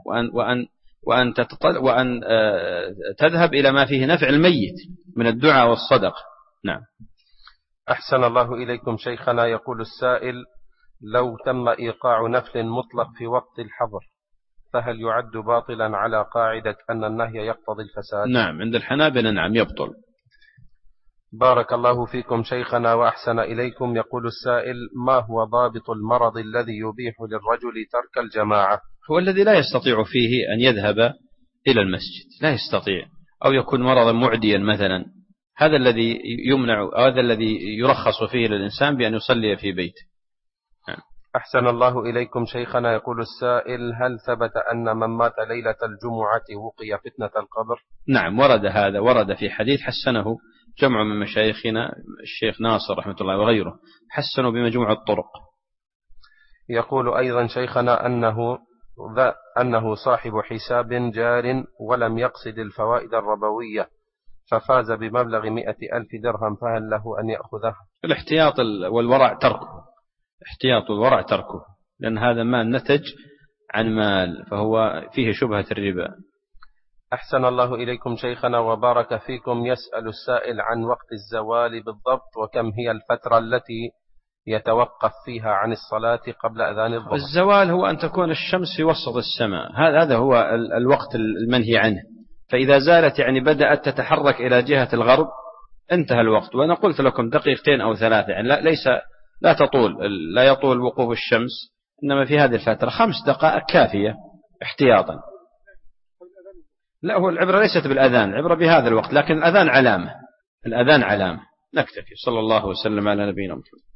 وأن تذهب إلى ما فيه نفع الميت من الدعاء والصدق. نعم. أحسن الله إليكم شيخنا. يقول السائل: لو تم إيقاع نفل مطلق في وقت الحظر فهل يعد باطلا على قاعدة أن النهي يقتضي الفساد؟ نعم، عند الحنابلة نعم يبطل. بارك الله فيكم شيخنا وأحسن إليكم. يقول السائل: ما هو ضابط المرض الذي يبيح للرجل ترك الجماعة؟ هو الذي لا يستطيع فيه أن يذهب إلى المسجد، لا يستطيع، أو يكون مرضا معديا مثلا، هذا الذي يمنع، هذا الذي يرخص فيه للإنسان بأن يصلي في بيته. أحسن الله إليكم شيخنا. يقول السائل: هل ثبت أن من مات ليلة الجمعة وقي فتنة القبر؟ نعم، ورد هذا، ورد في حديث حسنه جمع من مشايخنا، الشيخ ناصر رحمة الله وغيره حسنوا بمجموع الطرق. يقول أيضا شيخنا أنه صاحب حساب جار ولم يقصد الفوائد الربوية ففاز بمبلغ 100,000 درهم، فهل له أن يأخذه؟ الاحتياط والورع تركه، احتياط والورع تركه، لأن هذا مال نتج عن مال فهو فيه شبهة الربا. أحسن الله إليكم شيخنا وبارك فيكم. يسأل السائل عن وقت الزوال بالضبط، وكم هي الفترة التي يتوقف فيها عن الصلاة قبل أذان الظهر؟ الزوال هو أن تكون الشمس في وسط السماء، هذا هو الوقت المنهي عنه. فإذا زالت يعني بدأت تتحرك إلى جهة الغرب انتهى الوقت. وأنا قلت لكم 2 أو 3 يعني لا يطول وقوف الشمس، إنما في هذه الفترة 5 دقائق كافية احتياطا. لا، هو العبرة ليست بالأذان، العبرة بهذا الوقت، لكن الأذان علامة. نكتفي. صلى الله وسلم على نبينا محمد.